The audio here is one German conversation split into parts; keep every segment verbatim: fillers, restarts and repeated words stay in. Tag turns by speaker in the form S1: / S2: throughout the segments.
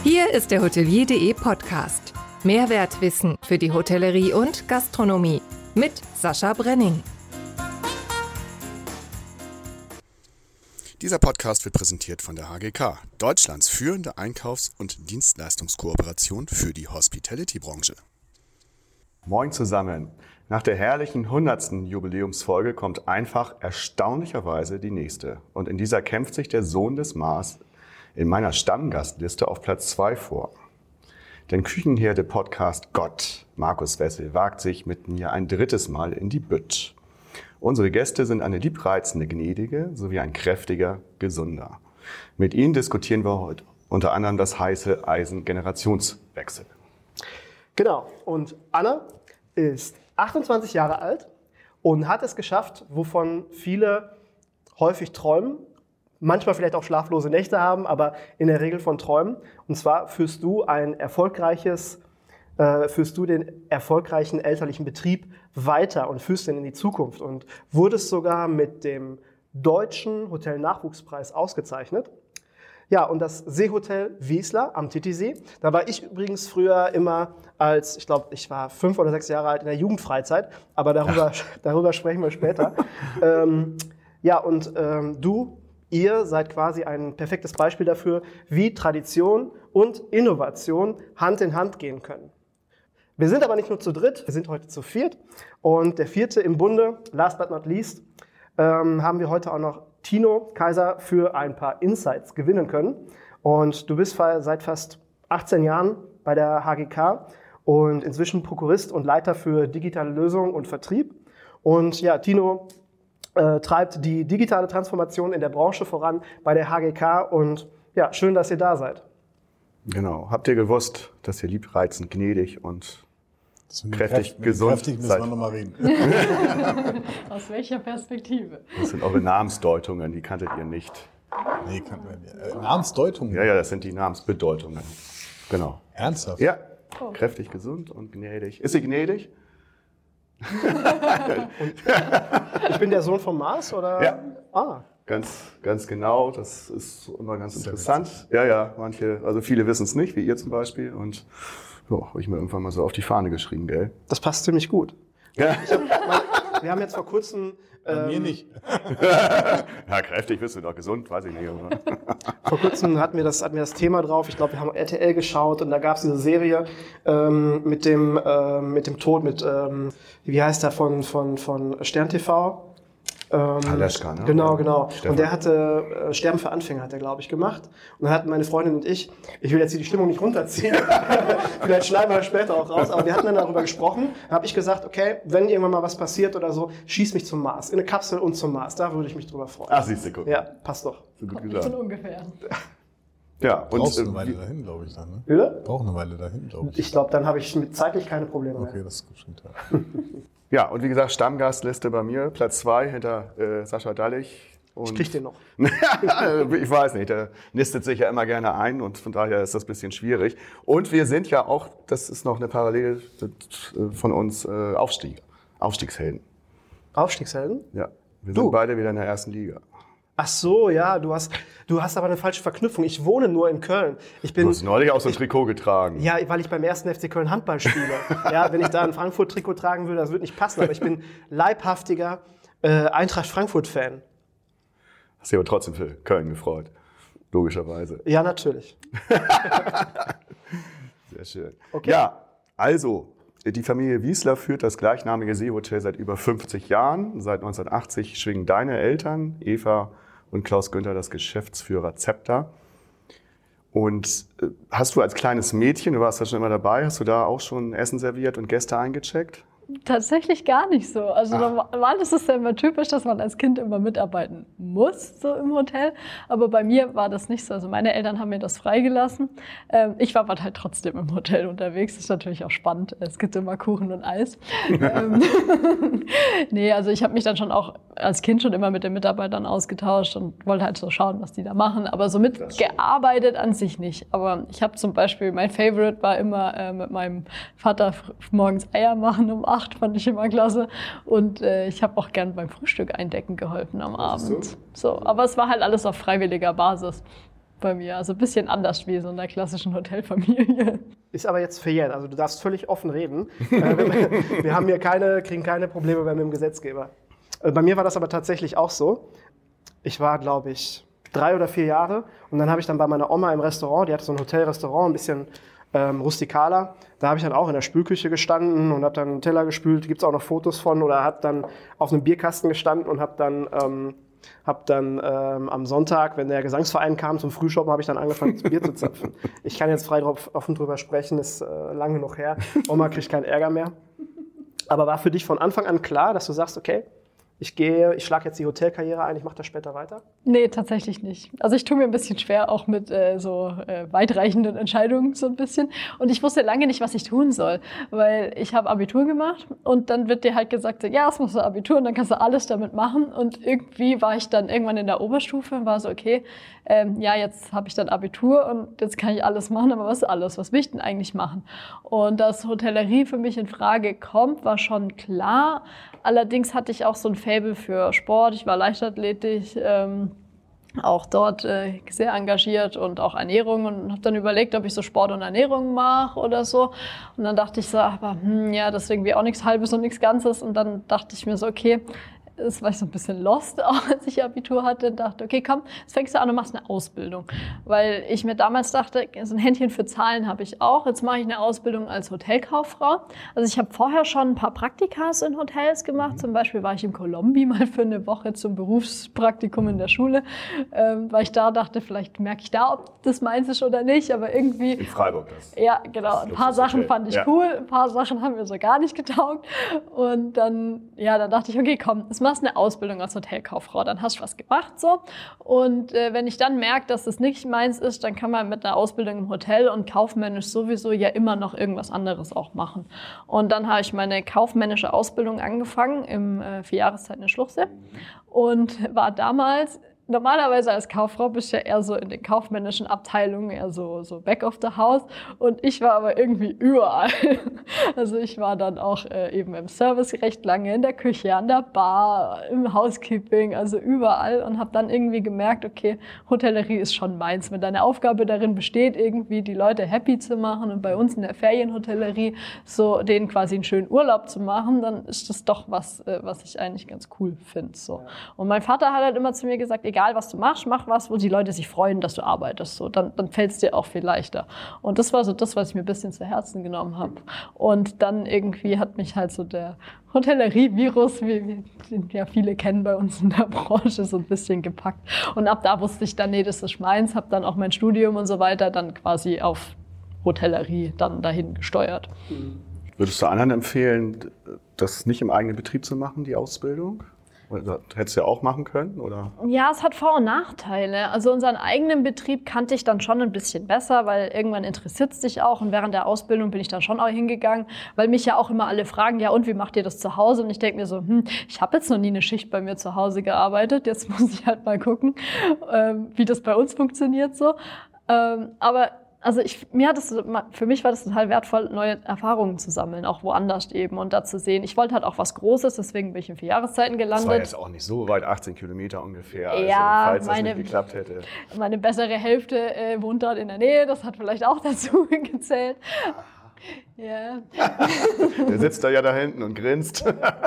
S1: Hier ist der Hotelier punkt de Podcast. Mehrwertwissen für die Hotellerie und Gastronomie mit Sascha Brenning.
S2: Dieser Podcast wird präsentiert von der H G K, Deutschlands führende Einkaufs- und Dienstleistungskooperation für die Hospitality-Branche. Moin zusammen. Nach der herrlichen hundertsten Jubiläumsfolge kommt einfach erstaunlicherweise die nächste. Und in dieser kämpft sich der Sohn des Mars in meiner Stammgastliste auf Platz zwei vor. Den Küchenherde-Podcast Gott, Markus Wessel, wagt sich mit mir ein drittes Mal in die Bütt. Unsere Gäste sind eine liebreizende Gnädige sowie ein kräftiger Gesunder. Mit ihnen diskutieren wir heute unter anderem das heiße Eisen Generationswechsel.
S3: Genau, und Anna ist achtundzwanzig Jahre alt und hat es geschafft, wovon viele häufig träumen, manchmal vielleicht auch schlaflose Nächte haben, aber in der Regel von träumen. Und zwar führst du ein erfolgreiches, äh, führst du den erfolgreichen elterlichen Betrieb weiter und führst den in die Zukunft und wurdest sogar mit dem Deutschen Hotel-Nachwuchspreis ausgezeichnet. Ja, und das Seehotel Wiesler am Titisee, da war ich übrigens früher immer als, ich glaube, ich war fünf oder sechs Jahre alt in der Jugendfreizeit, aber darüber, darüber sprechen wir später. ähm, ja, und ähm, du, ihr seid quasi ein perfektes Beispiel dafür, wie Tradition und Innovation Hand in Hand gehen können. Wir sind aber nicht nur zu dritt, wir sind heute zu viert. Und der vierte im Bunde, last but not least, ähm, haben wir heute auch noch Tino Kaiser für ein paar Insights gewinnen können. Und du bist seit fast achtzehn Jahren bei der H G K und inzwischen Prokurist und Leiter für digitale Lösungen und Vertrieb. Und ja, Tino äh, treibt die digitale Transformation in der Branche voran bei der H G K. Und ja, schön, dass ihr da seid.
S2: Genau. Habt ihr gewusst, dass ihr liebreizend, gnädig und kräftig,
S4: Kräft,
S2: gesund
S4: kräftig müssen
S2: seid?
S4: wir nochmal reden.
S5: Aus welcher Perspektive?
S2: Das sind eure Namensdeutungen, die kanntet ihr nicht.
S4: Nee, kannten wir nicht. Äh, Namensdeutungen?
S2: Ja, ja, das sind die Namensbedeutungen. Genau.
S4: Ernsthaft?
S2: Ja,
S5: Oh.
S2: kräftig, gesund und gnädig. Ist sie gnädig?
S3: Ich bin der Sohn vom Mars, oder?
S2: Ja.
S3: Ah.
S2: Ganz, ganz genau, das ist immer ganz
S4: Sehr
S2: interessant. Ja, ja, manche, also viele wissen es nicht, wie ihr zum Beispiel. Und ja, habe ich mir irgendwann mal so auf die Fahne geschrieben, gell?
S3: Das passt ziemlich gut.
S2: Ja,
S3: Ich hab, mein, wir haben jetzt vor kurzem...
S4: Bei mir
S3: ähm,
S4: nicht.
S2: ja kräftig bist du doch, gesund, weiß ich nicht. Aber.
S3: Vor kurzem hatten wir das, hatten wir das Thema drauf. Ich glaube, wir haben R T L geschaut und da gab es diese Serie ähm, mit dem ähm, mit dem Tod, mit ähm, wie heißt der von von von Stern T V? Ähm,
S2: Haleschka, ne?
S3: Genau, genau.
S2: Stefan.
S3: Und der hatte äh, Sterben für Anfänger, hat er, glaube ich, gemacht. Und dann hatten meine Freundin und ich, ich will jetzt hier die Stimmung nicht runterziehen, vielleicht schneiden wir das später auch raus, aber wir hatten dann darüber gesprochen. Da habe ich gesagt, okay, wenn irgendwann mal was passiert oder so, schieß mich zum Mars, in eine Kapsel und zum Mars. Da würde ich mich drüber freuen.
S2: Ach, siehst du, guck.
S3: Ja, passt doch.
S2: So gut
S5: Von
S2: gesagt.
S5: ungefähr.
S2: Ja, und
S4: Brauchst
S2: äh,
S4: eine Weile
S2: wie-
S4: dahin, glaube ich, dann, ne?
S3: Bitte?
S4: Braucht eine Weile dahin, glaube ich.
S3: Ich glaube, dann habe ich mit zeitlich keine Probleme mehr.
S4: Okay, das ist gut schon klar.
S2: ja, und wie gesagt, Stammgastliste bei mir, Platz zwei hinter äh, Sascha Dallich. Und
S3: Ich krieg den noch.
S2: ich weiß nicht, der nistet sich ja immer gerne ein und von daher ist das ein bisschen schwierig. Und wir sind ja auch, das ist noch eine Parallele von uns, äh, Aufstieg, Aufstiegshelden.
S3: Aufstiegshelden?
S2: Ja, wir
S3: Du?
S2: sind beide wieder in der ersten Liga.
S3: Ach so, ja, du hast, du hast aber eine falsche Verknüpfung. Ich wohne nur in Köln. Ich bin,
S2: Du hast neulich auch so ein Trikot getragen.
S3: ja, weil ich beim ersten F C Köln Handball spiele. Ja, wenn ich da ein Frankfurt-Trikot tragen würde, das würde nicht passen. Aber ich bin leibhaftiger äh, Eintracht Frankfurt-Fan.
S2: Hast dich aber trotzdem für Köln gefreut, logischerweise.
S3: Ja, natürlich.
S2: Sehr schön.
S3: Okay.
S2: Ja, also, die Familie Wiesler führt das gleichnamige Seehotel seit über fünfzig Jahren. Seit neunzehnhundertachtzig schwingen deine Eltern, Eva und Klaus Günther, das Geschäftsführer-Zepter. Und äh, hast du als kleines Mädchen, du warst ja schon immer dabei, hast du da auch schon Essen serviert und Gäste eingecheckt?
S5: Tatsächlich gar nicht so. Also normal ist es ja immer typisch, dass man als Kind immer mitarbeiten muss, so im Hotel. Aber bei mir war das nicht so. Also meine Eltern haben mir das freigelassen. Ähm, ich war aber halt trotzdem im Hotel unterwegs. Das ist natürlich auch spannend. Es gibt immer Kuchen und Eis. ähm, nee, also ich habe mich dann schon auch als Kind schon immer mit den Mitarbeitern ausgetauscht und wollte halt so schauen, was die da machen. Aber so mitgearbeitet an sich nicht. Aber ich habe zum Beispiel, mein Favorite war immer äh, mit meinem Vater f- morgens Eier machen um acht, fand ich immer klasse. Und äh, ich habe auch gern beim Frühstück eindecken geholfen am Abend. So, aber es war halt alles auf freiwilliger Basis. bei mir. Also ein bisschen anders wie so in der klassischen Hotelfamilie.
S3: Ist aber jetzt verjährt, also du darfst völlig offen reden. äh, wir, wir haben hier keine, kriegen keine Probleme mehr mit dem Gesetzgeber. Äh, bei mir war das aber tatsächlich auch so. Ich war, glaube ich, drei oder vier Jahre und dann habe ich dann bei meiner Oma im Restaurant, die hatte so ein Hotelrestaurant, ein bisschen ähm, rustikaler, da habe ich dann auch in der Spülküche gestanden und habe dann einen Teller gespült, gibt es auch noch Fotos von, oder habe dann auf einem Bierkasten gestanden und habe dann, ähm, hab dann ähm, am Sonntag, wenn der Gesangsverein kam zum Frühschoppen, habe ich dann angefangen, das Bier zu zapfen. Ich kann jetzt frei drauf, offen drüber sprechen, ist äh, lange noch her, Oma kriegt keinen Ärger mehr. Aber war für dich von Anfang an klar, dass du sagst, okay, ich gehe, ich schlage jetzt die Hotelkarriere ein, ich mache das später weiter?
S5: Nee, tatsächlich nicht. Also ich tue mir ein bisschen schwer, auch mit äh, so äh, weitreichenden Entscheidungen so ein bisschen. Und ich wusste lange nicht, was ich tun soll, weil ich habe Abitur gemacht und dann wird dir halt gesagt, so, ja, es musst du Abitur und dann kannst du alles damit machen. Und irgendwie war ich dann irgendwann in der Oberstufe und war so, okay, ähm, ja, jetzt habe ich dann Abitur und jetzt kann ich alles machen, aber was ist alles? Was will ich denn eigentlich machen? Und dass Hotellerie für mich in Frage kommt, war schon klar. Allerdings hatte ich auch so ein Faible für Sport. Ich war Leichtathletik, ähm, auch dort äh, sehr engagiert und auch Ernährung und habe dann überlegt, ob ich so Sport und Ernährung mache oder so. Und dann dachte ich so, aber hm, ja, das ist irgendwie auch nichts Halbes und nichts Ganzes. Und dann dachte ich mir so, okay, das war ich so ein bisschen lost, auch als ich Abitur hatte, und dachte, okay, komm, jetzt fängst du an und machst eine Ausbildung. Weil ich mir damals dachte, so ein Händchen für Zahlen habe ich auch, jetzt mache ich eine Ausbildung als Hotelkauffrau. Also ich habe vorher schon ein paar Praktikas in Hotels gemacht, zum Beispiel war ich im Colombi mal für eine Woche zum Berufspraktikum in der Schule, ähm, weil ich da dachte, vielleicht merke ich da, ob das meins ist oder nicht, aber irgendwie...
S2: In Freiburg das.
S5: Ja, genau, ein paar Sachen fand ich
S2: ja.
S5: cool, ein paar Sachen haben mir so gar nicht getaugt und dann, ja, dann dachte ich, okay, komm, es machst eine Ausbildung als Hotelkauffrau, dann hast du was gemacht so. Und äh, wenn ich dann merke, dass das nicht meins ist, dann kann man mit einer Ausbildung im Hotel und kaufmännisch sowieso ja immer noch irgendwas anderes auch machen. Und dann habe ich meine kaufmännische Ausbildung angefangen im äh, Vierjahreszeit in Schluchsee und war damals normalerweise als Kauffrau bist du ja eher so in den kaufmännischen Abteilungen, eher so, so back of the house. Und ich war aber irgendwie überall. Also ich war dann auch äh, eben im Service recht lange, in der Küche, an der Bar, im Housekeeping, also überall. Und habe dann irgendwie gemerkt, okay, Hotellerie ist schon meins. Wenn deine Aufgabe darin besteht, irgendwie die Leute happy zu machen und bei uns in der Ferienhotellerie so denen quasi einen schönen Urlaub zu machen, dann ist das doch was, äh, was ich eigentlich ganz cool finde. So. Und mein Vater hat halt immer zu mir gesagt, egal was du machst, mach was, wo die Leute sich freuen, dass du arbeitest. So, dann dann fällt es dir auch viel leichter. Und das war so das, was ich mir ein bisschen zu Herzen genommen habe. Und dann irgendwie hat mich halt so der Hotellerie-Virus, wie, wie den ja viele kennen bei uns in der Branche, so ein bisschen gepackt. Und ab da wusste ich dann, nee, das ist meins, habe dann auch mein Studium und so weiter dann quasi auf Hotellerie dann dahin gesteuert.
S2: Würdest du anderen empfehlen, das nicht im eigenen Betrieb zu machen, die Ausbildung? Das hättest du ja auch machen können, oder?
S5: Ja, es hat Vor- und Nachteile. Also unseren eigenen Betrieb kannte ich dann schon ein bisschen besser, weil irgendwann interessiert es dich auch. Und während der Ausbildung bin ich dann schon auch hingegangen, weil mich ja auch immer alle fragen, ja und, wie macht ihr das zu Hause? Und ich denke mir so, hm, ich habe jetzt noch nie eine Schicht bei mir zu Hause gearbeitet. Jetzt muss ich halt mal gucken, ähm, wie das bei uns funktioniert so. Ähm, aber Also ich, mir hat es, für mich war das total wertvoll, neue Erfahrungen zu sammeln, auch woanders eben und da zu sehen. Ich wollte halt auch was Großes, deswegen bin ich in Vierjahreszeiten gelandet.
S2: Das war jetzt auch nicht so weit, achtzehn Kilometer ungefähr, also,
S5: ja,
S2: falls
S5: meine,
S2: das nicht geklappt hätte.
S5: Meine bessere Hälfte äh, wohnt dort in der Nähe, das hat vielleicht auch dazu gezählt. Ja.
S2: Der sitzt da ja da hinten und grinst.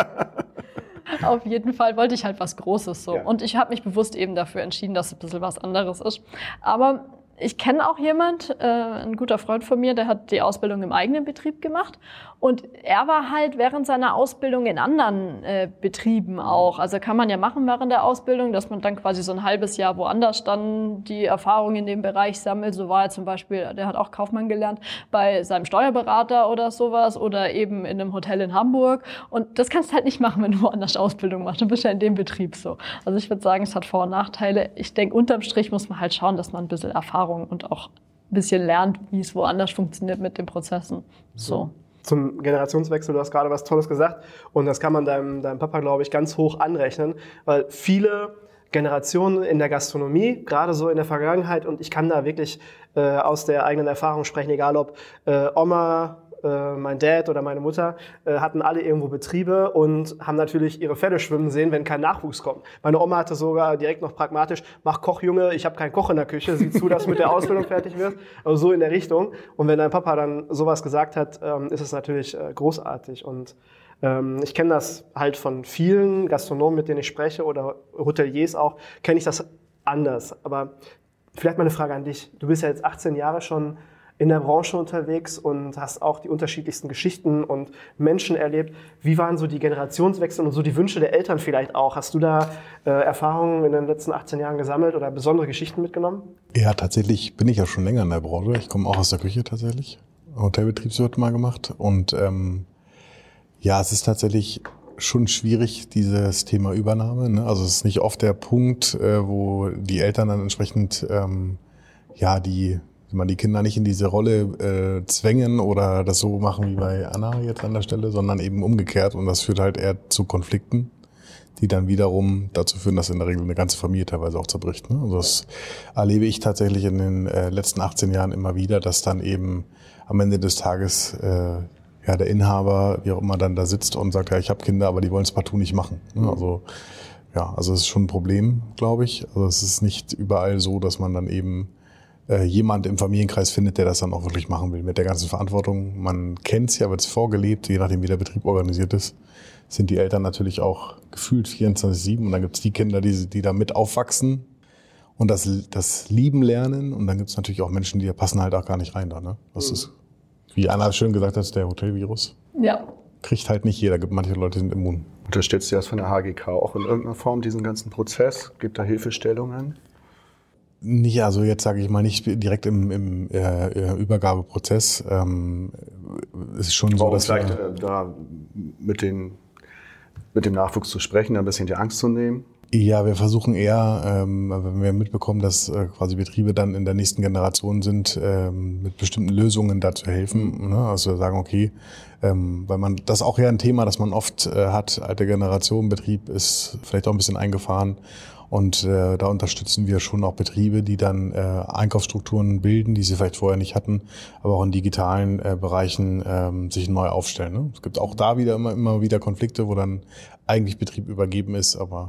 S5: Auf jeden Fall wollte ich halt was Großes so. Ja. Und ich habe mich bewusst eben dafür entschieden, dass es ein bisschen was anderes ist. Aber ich kenne auch jemand, äh, ein guter Freund von mir, der hat die Ausbildung im eigenen Betrieb gemacht. Und er war halt während seiner Ausbildung in anderen äh, Betrieben auch. Also kann man ja machen während der Ausbildung, dass man dann quasi so ein halbes Jahr woanders dann die Erfahrung in dem Bereich sammelt. So war er zum Beispiel, der hat auch Kaufmann gelernt, bei seinem Steuerberater oder sowas oder eben in einem Hotel in Hamburg. Und das kannst du halt nicht machen, wenn du woanders Ausbildung machst. Du bist ja in dem Betrieb so. Also ich würde sagen, es hat Vor- und Nachteile. Ich denke, unterm Strich muss man halt schauen, dass man ein bisschen Erfahrung und auch ein bisschen lernt, wie es woanders funktioniert mit den Prozessen. So.
S3: Zum Generationswechsel, du hast gerade was Tolles gesagt und das kann man deinem, deinem Papa, glaube ich, ganz hoch anrechnen, weil viele Generationen in der Gastronomie, gerade so in der Vergangenheit, und ich kann da wirklich äh, aus der eigenen Erfahrung sprechen, egal ob äh, Oma, äh, mein Dad oder meine Mutter äh, hatten alle irgendwo Betriebe und haben natürlich ihre Pferde schwimmen sehen, wenn kein Nachwuchs kommt. Meine Oma hatte sogar direkt noch pragmatisch, mach Koch, Junge, ich habe keinen Koch in der Küche, sieh zu, dass du mit der Ausbildung fertig wirst. Also so in der Richtung. Und wenn dein Papa dann sowas gesagt hat, ähm, ist es natürlich äh, großartig. Und ähm, ich kenne das halt von vielen Gastronomen, mit denen ich spreche, oder Hoteliers auch, kenne ich das anders. Aber vielleicht mal eine Frage an dich. Du bist ja jetzt achtzehn Jahre schon in der Branche unterwegs und hast auch die unterschiedlichsten Geschichten und Menschen erlebt. Wie waren so die Generationswechsel und so die Wünsche der Eltern vielleicht auch? Hast du da äh, Erfahrungen in den letzten achtzehn Jahren gesammelt oder besondere Geschichten mitgenommen?
S4: Ja, tatsächlich bin ich ja schon länger in der Branche. Ich komme auch aus der Küche tatsächlich. Hotelbetriebswirt mal gemacht. Und ähm, ja, es ist tatsächlich schon schwierig, dieses Thema Übernahme. Ne? Also es ist nicht oft der Punkt, äh, wo die Eltern dann entsprechend ähm, ja die man die Kinder nicht in diese Rolle äh, zwängen oder das so machen wie bei Anna jetzt an der Stelle, sondern eben umgekehrt. Und das führt halt eher zu Konflikten, die dann wiederum dazu führen, dass in der Regel eine ganze Familie teilweise auch zerbricht. Ne? Also das erlebe ich tatsächlich in den äh, letzten achtzehn Jahren immer wieder, dass dann eben am Ende des Tages äh, ja der Inhaber, wie auch immer, dann da sitzt und sagt, ja, ich habe Kinder, aber die wollen es partout nicht machen. Ne? Also ja, also es ist schon ein Problem, glaube ich. Also es ist nicht überall so, dass man dann eben jemand im Familienkreis findet, der das dann auch wirklich machen will, mit der ganzen Verantwortung. Man kennt es ja, wird es vorgelebt, je nachdem wie der Betrieb organisiert ist, sind die Eltern natürlich auch gefühlt vierundzwanzig sieben und dann gibt es die Kinder, die, die da mit aufwachsen und das, das lieben lernen und dann gibt es natürlich auch Menschen, die passen halt auch gar nicht rein da. Ne? Das mhm. ist, wie Anna schön gesagt hat, der Hotelvirus.
S5: Ja.
S4: Kriegt halt nicht jeder, gibt manche Leute, die sind immun.
S2: Unterstützt ihr das von der H G K auch in irgendeiner Form, diesen ganzen Prozess? Gibt da Hilfestellungen?
S4: Nicht, also jetzt sage ich mal nicht direkt im, im äh, Übergabeprozess. Ähm, es ist schon
S2: Aber
S4: so,
S2: um
S4: dass
S2: vielleicht
S4: wir,
S2: äh, da mit, den, mit dem Nachwuchs zu sprechen, ein bisschen die Angst zu nehmen.
S4: Ja, wir versuchen eher, ähm, wenn wir mitbekommen, dass äh, quasi Betriebe dann in der nächsten Generation sind, ähm, mit bestimmten Lösungen da zu helfen. Ne? Also wir sagen, okay, ähm, weil man das auch ja ein Thema, das man oft äh, hat, alte Generation, Betrieb ist vielleicht auch ein bisschen eingefahren. Und äh, da unterstützen wir schon auch Betriebe, die dann äh, Einkaufsstrukturen bilden, die sie vielleicht vorher nicht hatten, aber auch in digitalen äh, Bereichen ähm, sich neu aufstellen. Ne? Es gibt auch da wieder immer, immer wieder Konflikte, wo dann eigentlich Betrieb übergeben ist, aber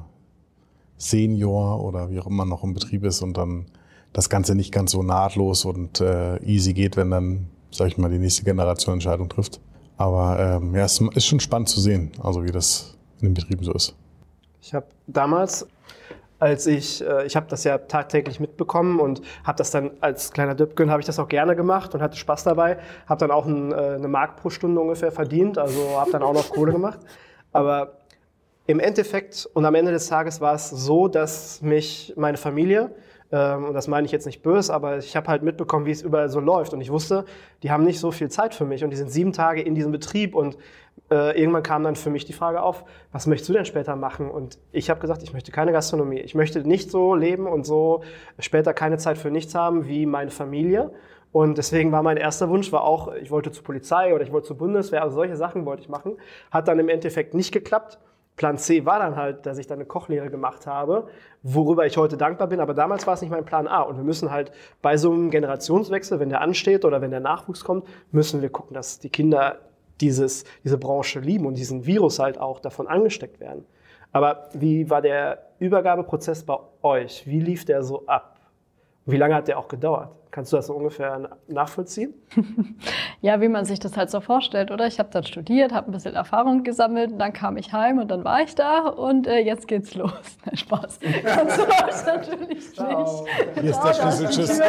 S4: Senior oder wie auch immer noch im Betrieb ist und dann das Ganze nicht ganz so nahtlos und äh, easy geht, wenn dann, sag ich mal, die nächste Generation Entscheidung trifft. Aber ähm, ja, es ist schon spannend zu sehen, also wie das in den Betrieben so ist.
S3: Ich habe damals, als ich, ich habe das ja tagtäglich mitbekommen und habe das dann als kleiner Döpken, habe ich das auch gerne gemacht und hatte Spaß dabei. Habe dann auch ein, eine Mark pro Stunde ungefähr verdient, also habe dann auch noch Kohle gemacht. Aber im Endeffekt und am Ende des Tages war es so, dass mich meine Familie, ähm, und das meine ich jetzt nicht böse, aber ich habe halt mitbekommen, wie es überall so läuft. Und ich wusste, die haben nicht so viel Zeit für mich und die sind sieben Tage in diesem Betrieb. Und äh, irgendwann kam dann für mich die Frage auf, was möchtest du denn später machen? Und ich habe gesagt, ich möchte keine Gastronomie. Ich möchte nicht so leben und so später keine Zeit für nichts haben wie meine Familie. Und deswegen war mein erster Wunsch, war auch, ich wollte zur Polizei oder ich wollte zur Bundeswehr, also solche Sachen wollte ich machen. Hat dann im Endeffekt nicht geklappt. Plan C war dann halt, dass ich dann eine Kochlehre gemacht habe, worüber ich heute dankbar bin. Aber damals war es nicht mein Plan A. Und wir müssen halt bei so einem Generationswechsel, wenn der ansteht oder wenn der Nachwuchs kommt, müssen wir gucken, dass die Kinder dieses, diese Branche lieben und diesen Virus halt auch davon angesteckt werden. Aber wie war der Übergabeprozess bei euch? Wie lief der so ab? Wie lange hat der auch gedauert? Kannst du das so ungefähr nachvollziehen?
S5: Ja, wie man sich das halt so vorstellt, oder? Ich habe dann studiert, habe ein bisschen Erfahrung gesammelt, dann kam ich heim und dann war ich da und äh, jetzt geht's los. Nein, Spaß. Ganz so läuft's natürlich
S3: Ciao.
S5: nicht.
S4: Hier ist der Schlüssel, tschüss.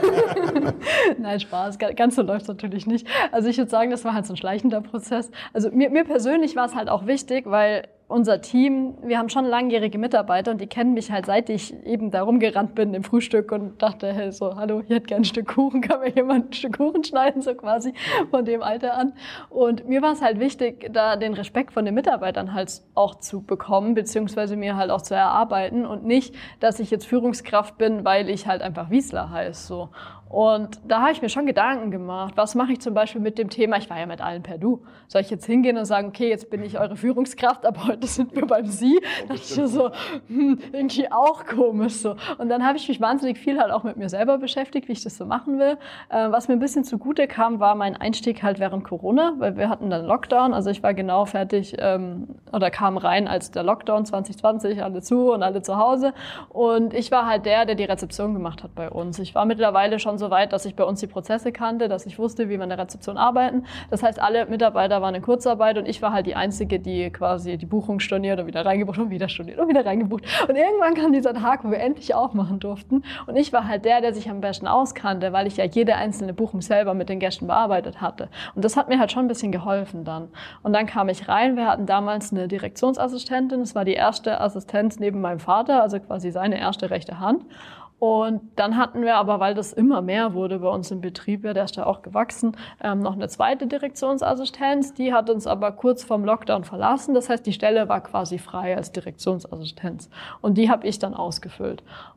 S5: Nein, Spaß. Ganz so läuft's natürlich nicht. Also ich würde sagen, das war halt so ein schleichender Prozess. Also mir, mir persönlich war es halt auch wichtig, weil unser Team, wir haben schon langjährige Mitarbeiter und die kennen mich halt, seit ich eben da rumgerannt bin im Frühstück und dachte, hey, so, hallo, hier hat gerne ein Stück Kuchen, kann mir jemand ein Stück Kuchen schneiden, so quasi von dem Alter an. Und mir war es halt wichtig, da den Respekt von den Mitarbeitern halt auch zu bekommen, beziehungsweise mir halt auch zu erarbeiten und nicht, dass ich jetzt Führungskraft bin, weil ich halt einfach Wiesler heiße, so. Und da habe ich mir schon Gedanken gemacht, was mache ich zum Beispiel mit dem Thema, ich war ja mit allen per Du, soll ich jetzt hingehen und sagen, okay, jetzt bin ich eure Führungskraft, ab heute dachte, sind wir beim Sie. Da dachte ich mir so, hm, irgendwie auch komisch so. Und dann habe ich mich wahnsinnig viel halt auch mit mir selber beschäftigt, wie ich das so machen will. Äh, was mir ein bisschen zugute kam, war mein Einstieg halt während Corona, weil wir hatten dann Lockdown. Also ich war genau fertig ähm, oder kam rein, als der Lockdown zwanzig zwanzig, alle zu und alle zu Hause. Und ich war halt der, der die Rezeption gemacht hat bei uns. Ich war mittlerweile schon so weit, dass ich bei uns die Prozesse kannte, dass ich wusste, wie wir in der Rezeption arbeiten. Das heißt, alle Mitarbeiter waren in Kurzarbeit und ich war halt die Einzige, die quasi die Buchung storniert und wieder reingebucht und wieder storniert und wieder reingebucht. Und irgendwann kam dieser Tag, wo wir endlich aufmachen durften. Und ich war halt der, der sich am besten auskannte, weil ich ja jede einzelne Buchung selber mit den Gästen bearbeitet hatte. Und das hat mir halt schon ein bisschen geholfen dann. Und dann kam ich rein. Wir hatten damals eine Direktionsassistentin. Das war die erste Assistenz neben meinem Vater, also quasi seine erste rechte Hand. Und dann hatten wir aber, weil das immer mehr wurde bei uns im Betrieb, ja, der ist ja auch gewachsen, ähm, noch eine zweite Direktionsassistenz. Die hat uns aber kurz vorm Lockdown verlassen. Das heißt, die Stelle war quasi frei als Direktionsassistenz. Und die habe ich dann ausgefüllt.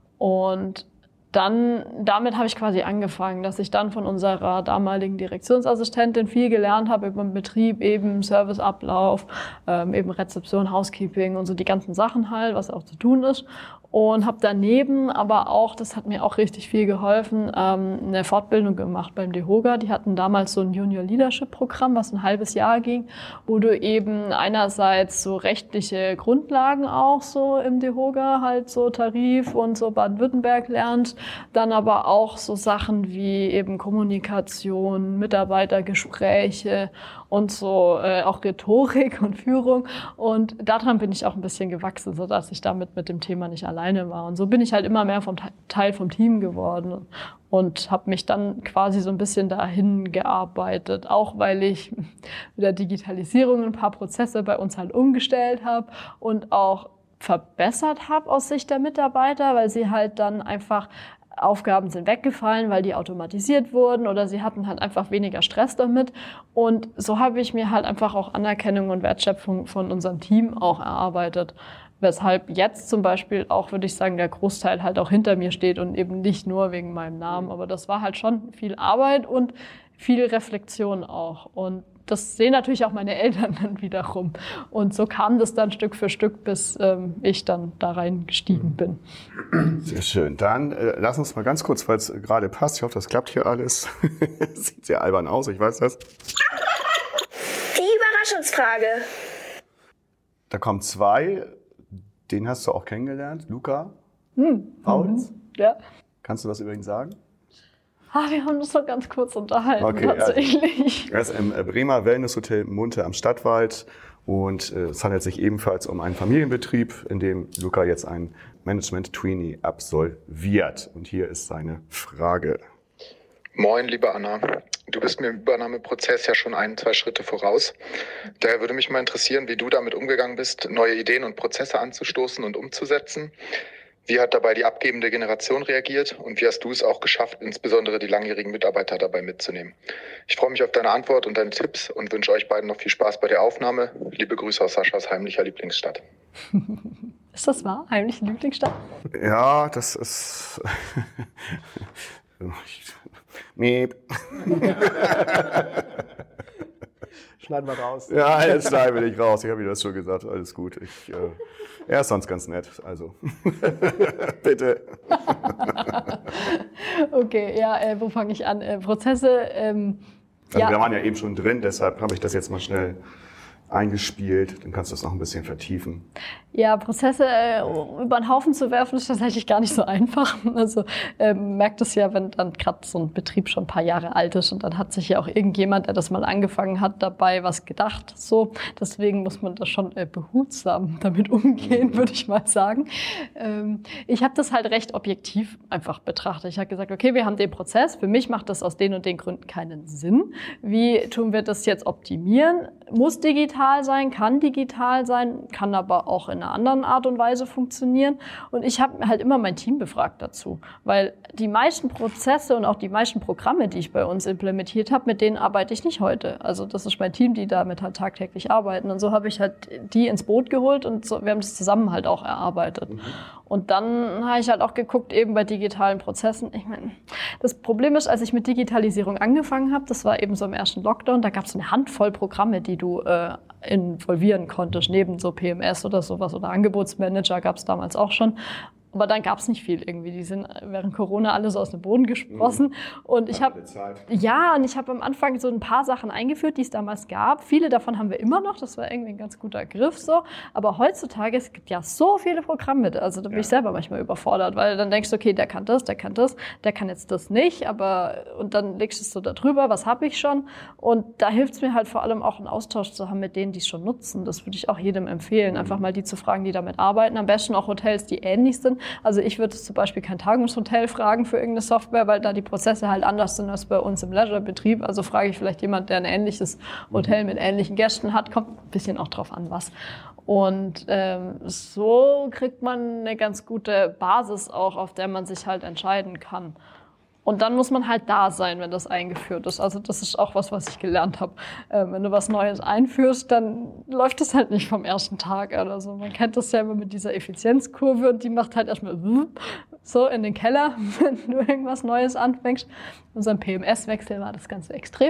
S5: Und dann, damit habe ich quasi angefangen, dass ich dann von unserer damaligen Direktionsassistentin viel gelernt habe über den Betrieb, eben Serviceablauf, ähm, eben Rezeption, Housekeeping und so die ganzen Sachen halt, was auch zu tun ist. Und habe daneben aber auch, das hat mir auch richtig viel geholfen, ähm, eine Fortbildung gemacht beim DEHOGA. Die hatten damals so ein Junior Leadership Programm, was ein halbes Jahr ging, wo du eben einerseits so rechtliche Grundlagen auch so im DEHOGA, halt so Tarif und so Baden-Württemberg lernst, dann aber auch so Sachen wie eben Kommunikation, Mitarbeitergespräche und so äh, auch Rhetorik und Führung. Und daran bin ich auch ein bisschen gewachsen, sodass ich damit mit dem Thema nicht alleine war. Und so bin ich halt immer mehr vom Teil vom Team geworden und habe mich dann quasi so ein bisschen dahin gearbeitet, auch weil ich mit der Digitalisierung ein paar Prozesse bei uns halt umgestellt habe und auch verbessert habe aus Sicht der Mitarbeiter, weil sie halt dann einfach Aufgaben sind weggefallen, weil die automatisiert wurden oder sie hatten halt einfach weniger Stress damit. Und so habe ich mir halt einfach auch Anerkennung und Wertschätzung von unserem Team auch erarbeitet. Weshalb jetzt zum Beispiel auch, würde ich sagen, der Großteil halt auch hinter mir steht und eben nicht nur wegen meinem Namen. Aber das war halt schon viel Arbeit und viel Reflexion auch. Und das sehen natürlich auch meine Eltern dann wiederum. Und so kam das dann Stück für Stück, bis ähm, ich dann da reingestiegen bin.
S2: Sehr schön. Dann äh, lass uns mal ganz kurz, weil es gerade passt. Ich hoffe, das klappt hier alles. Sieht sehr albern aus, ich weiß das.
S6: Die Überraschungsfrage.
S2: Da kommen zwei. Den hast du auch kennengelernt, Luca
S5: Hm.
S2: Pauls.
S5: Mhm. Ja.
S2: Kannst du was über ihn sagen?
S5: Ah, wir haben uns so ganz kurz unterhalten,
S2: Okay,
S5: tatsächlich.
S2: Er ist im Bremer Wellnesshotel Munte am Stadtwald und äh, es handelt sich ebenfalls um einen Familienbetrieb, in dem Luca jetzt ein Management-Trainee absolviert. Und hier ist seine Frage.
S7: Moin, liebe Anna. Du bist mir im Übernahmeprozess ja schon ein, zwei Schritte voraus. Daher würde mich mal interessieren, wie du damit umgegangen bist, neue Ideen und Prozesse anzustoßen und umzusetzen. Wie hat dabei die abgebende Generation reagiert und wie hast du es auch geschafft, insbesondere die langjährigen Mitarbeiter dabei mitzunehmen? Ich freue mich auf deine Antwort und deine Tipps und wünsche euch beiden noch viel Spaß bei der Aufnahme. Liebe Grüße aus Saschas heimlicher Lieblingsstadt.
S5: Ist das wahr? Heimliche Lieblingsstadt?
S2: Ja, das ist... Miep.
S3: Schneiden wir raus.
S2: Ja, jetzt schneiden wir nicht raus. Ich habe dir das schon gesagt. Alles gut. Ich, äh, er ist sonst ganz nett. Also, bitte.
S5: Okay, ja, äh, wo fange ich an? Äh, Prozesse. Ähm,
S2: Also
S5: ja.
S2: wir waren ja eben schon drin, deshalb habe ich das jetzt mal schnell eingespielt. Dann kannst du das noch ein bisschen vertiefen.
S5: Ja, Prozesse äh, über den Haufen zu werfen, ist tatsächlich gar nicht so einfach. Also äh, merkt es ja, wenn dann gerade so ein Betrieb schon ein paar Jahre alt ist und dann hat sich ja auch irgendjemand, der das mal angefangen hat, dabei was gedacht. So, deswegen muss man da schon äh, behutsam damit umgehen, würde ich mal sagen. Ähm, ich habe das halt recht objektiv einfach betrachtet. Ich habe gesagt, okay, wir haben den Prozess. Für mich macht das aus den und den Gründen keinen Sinn. Wie tun wir das jetzt optimieren? Muss digital sein, kann digital sein, kann aber auch in einer anderen Art und Weise funktionieren. Und ich habe halt immer mein Team befragt dazu, weil die meisten Prozesse und auch die meisten Programme, die ich bei uns implementiert habe, mit denen arbeite ich nicht heute. Also das ist mein Team, die damit halt tagtäglich arbeiten. Und so habe ich halt die ins Boot geholt und so, wir haben das zusammen halt auch erarbeitet. Mhm. Und dann habe ich halt auch geguckt, eben bei digitalen Prozessen. Ich meine, das Problem ist, als ich mit Digitalisierung angefangen habe, das war eben so im ersten Lockdown, da gab es eine Handvoll Programme, die du äh, involvieren konntest, neben so P M S oder sowas oder Angebotsmanager gab es damals auch schon. Aber dann gab es nicht viel irgendwie. Die sind während Corona alle so aus dem Boden gesprossen. Mhm. Und ich habe ja, und ich habe am Anfang so ein paar Sachen eingeführt, die es damals gab. Viele davon haben wir immer noch. Das war irgendwie ein ganz guter Griff so. Aber heutzutage, es gibt ja so viele Programme. Also da bin ja. ich selber manchmal überfordert, weil dann denkst du, okay, der kann das, der kann das, der kann jetzt das nicht. Aber und dann legst du es so da drüber, was habe ich schon? Und da hilft es mir halt vor allem auch, einen Austausch zu haben mit denen, die es schon nutzen. Das würde ich auch jedem empfehlen, mhm. einfach mal die zu fragen, die damit arbeiten. Am besten auch Hotels, die ähnlich sind. Also ich würde zum Beispiel kein Tagungshotel fragen für irgendeine Software, weil da die Prozesse halt anders sind als bei uns im Leisure-Betrieb. Also frage ich vielleicht jemand, der ein ähnliches Hotel mit ähnlichen Gästen hat. Kommt ein bisschen auch drauf an, was. Und ähm, so kriegt man eine ganz gute Basis auch, auf der man sich halt entscheiden kann. Und dann muss man halt da sein, wenn das eingeführt ist. Also das ist auch was, was ich gelernt habe. Ähm, wenn du was Neues einführst, dann läuft das halt nicht vom ersten Tag oder so. Man kennt das ja immer mit dieser Effizienzkurve und die macht halt erstmal so in den Keller, wenn du irgendwas Neues anfängst. Unserem P M S-Wechsel war das Ganze extrem.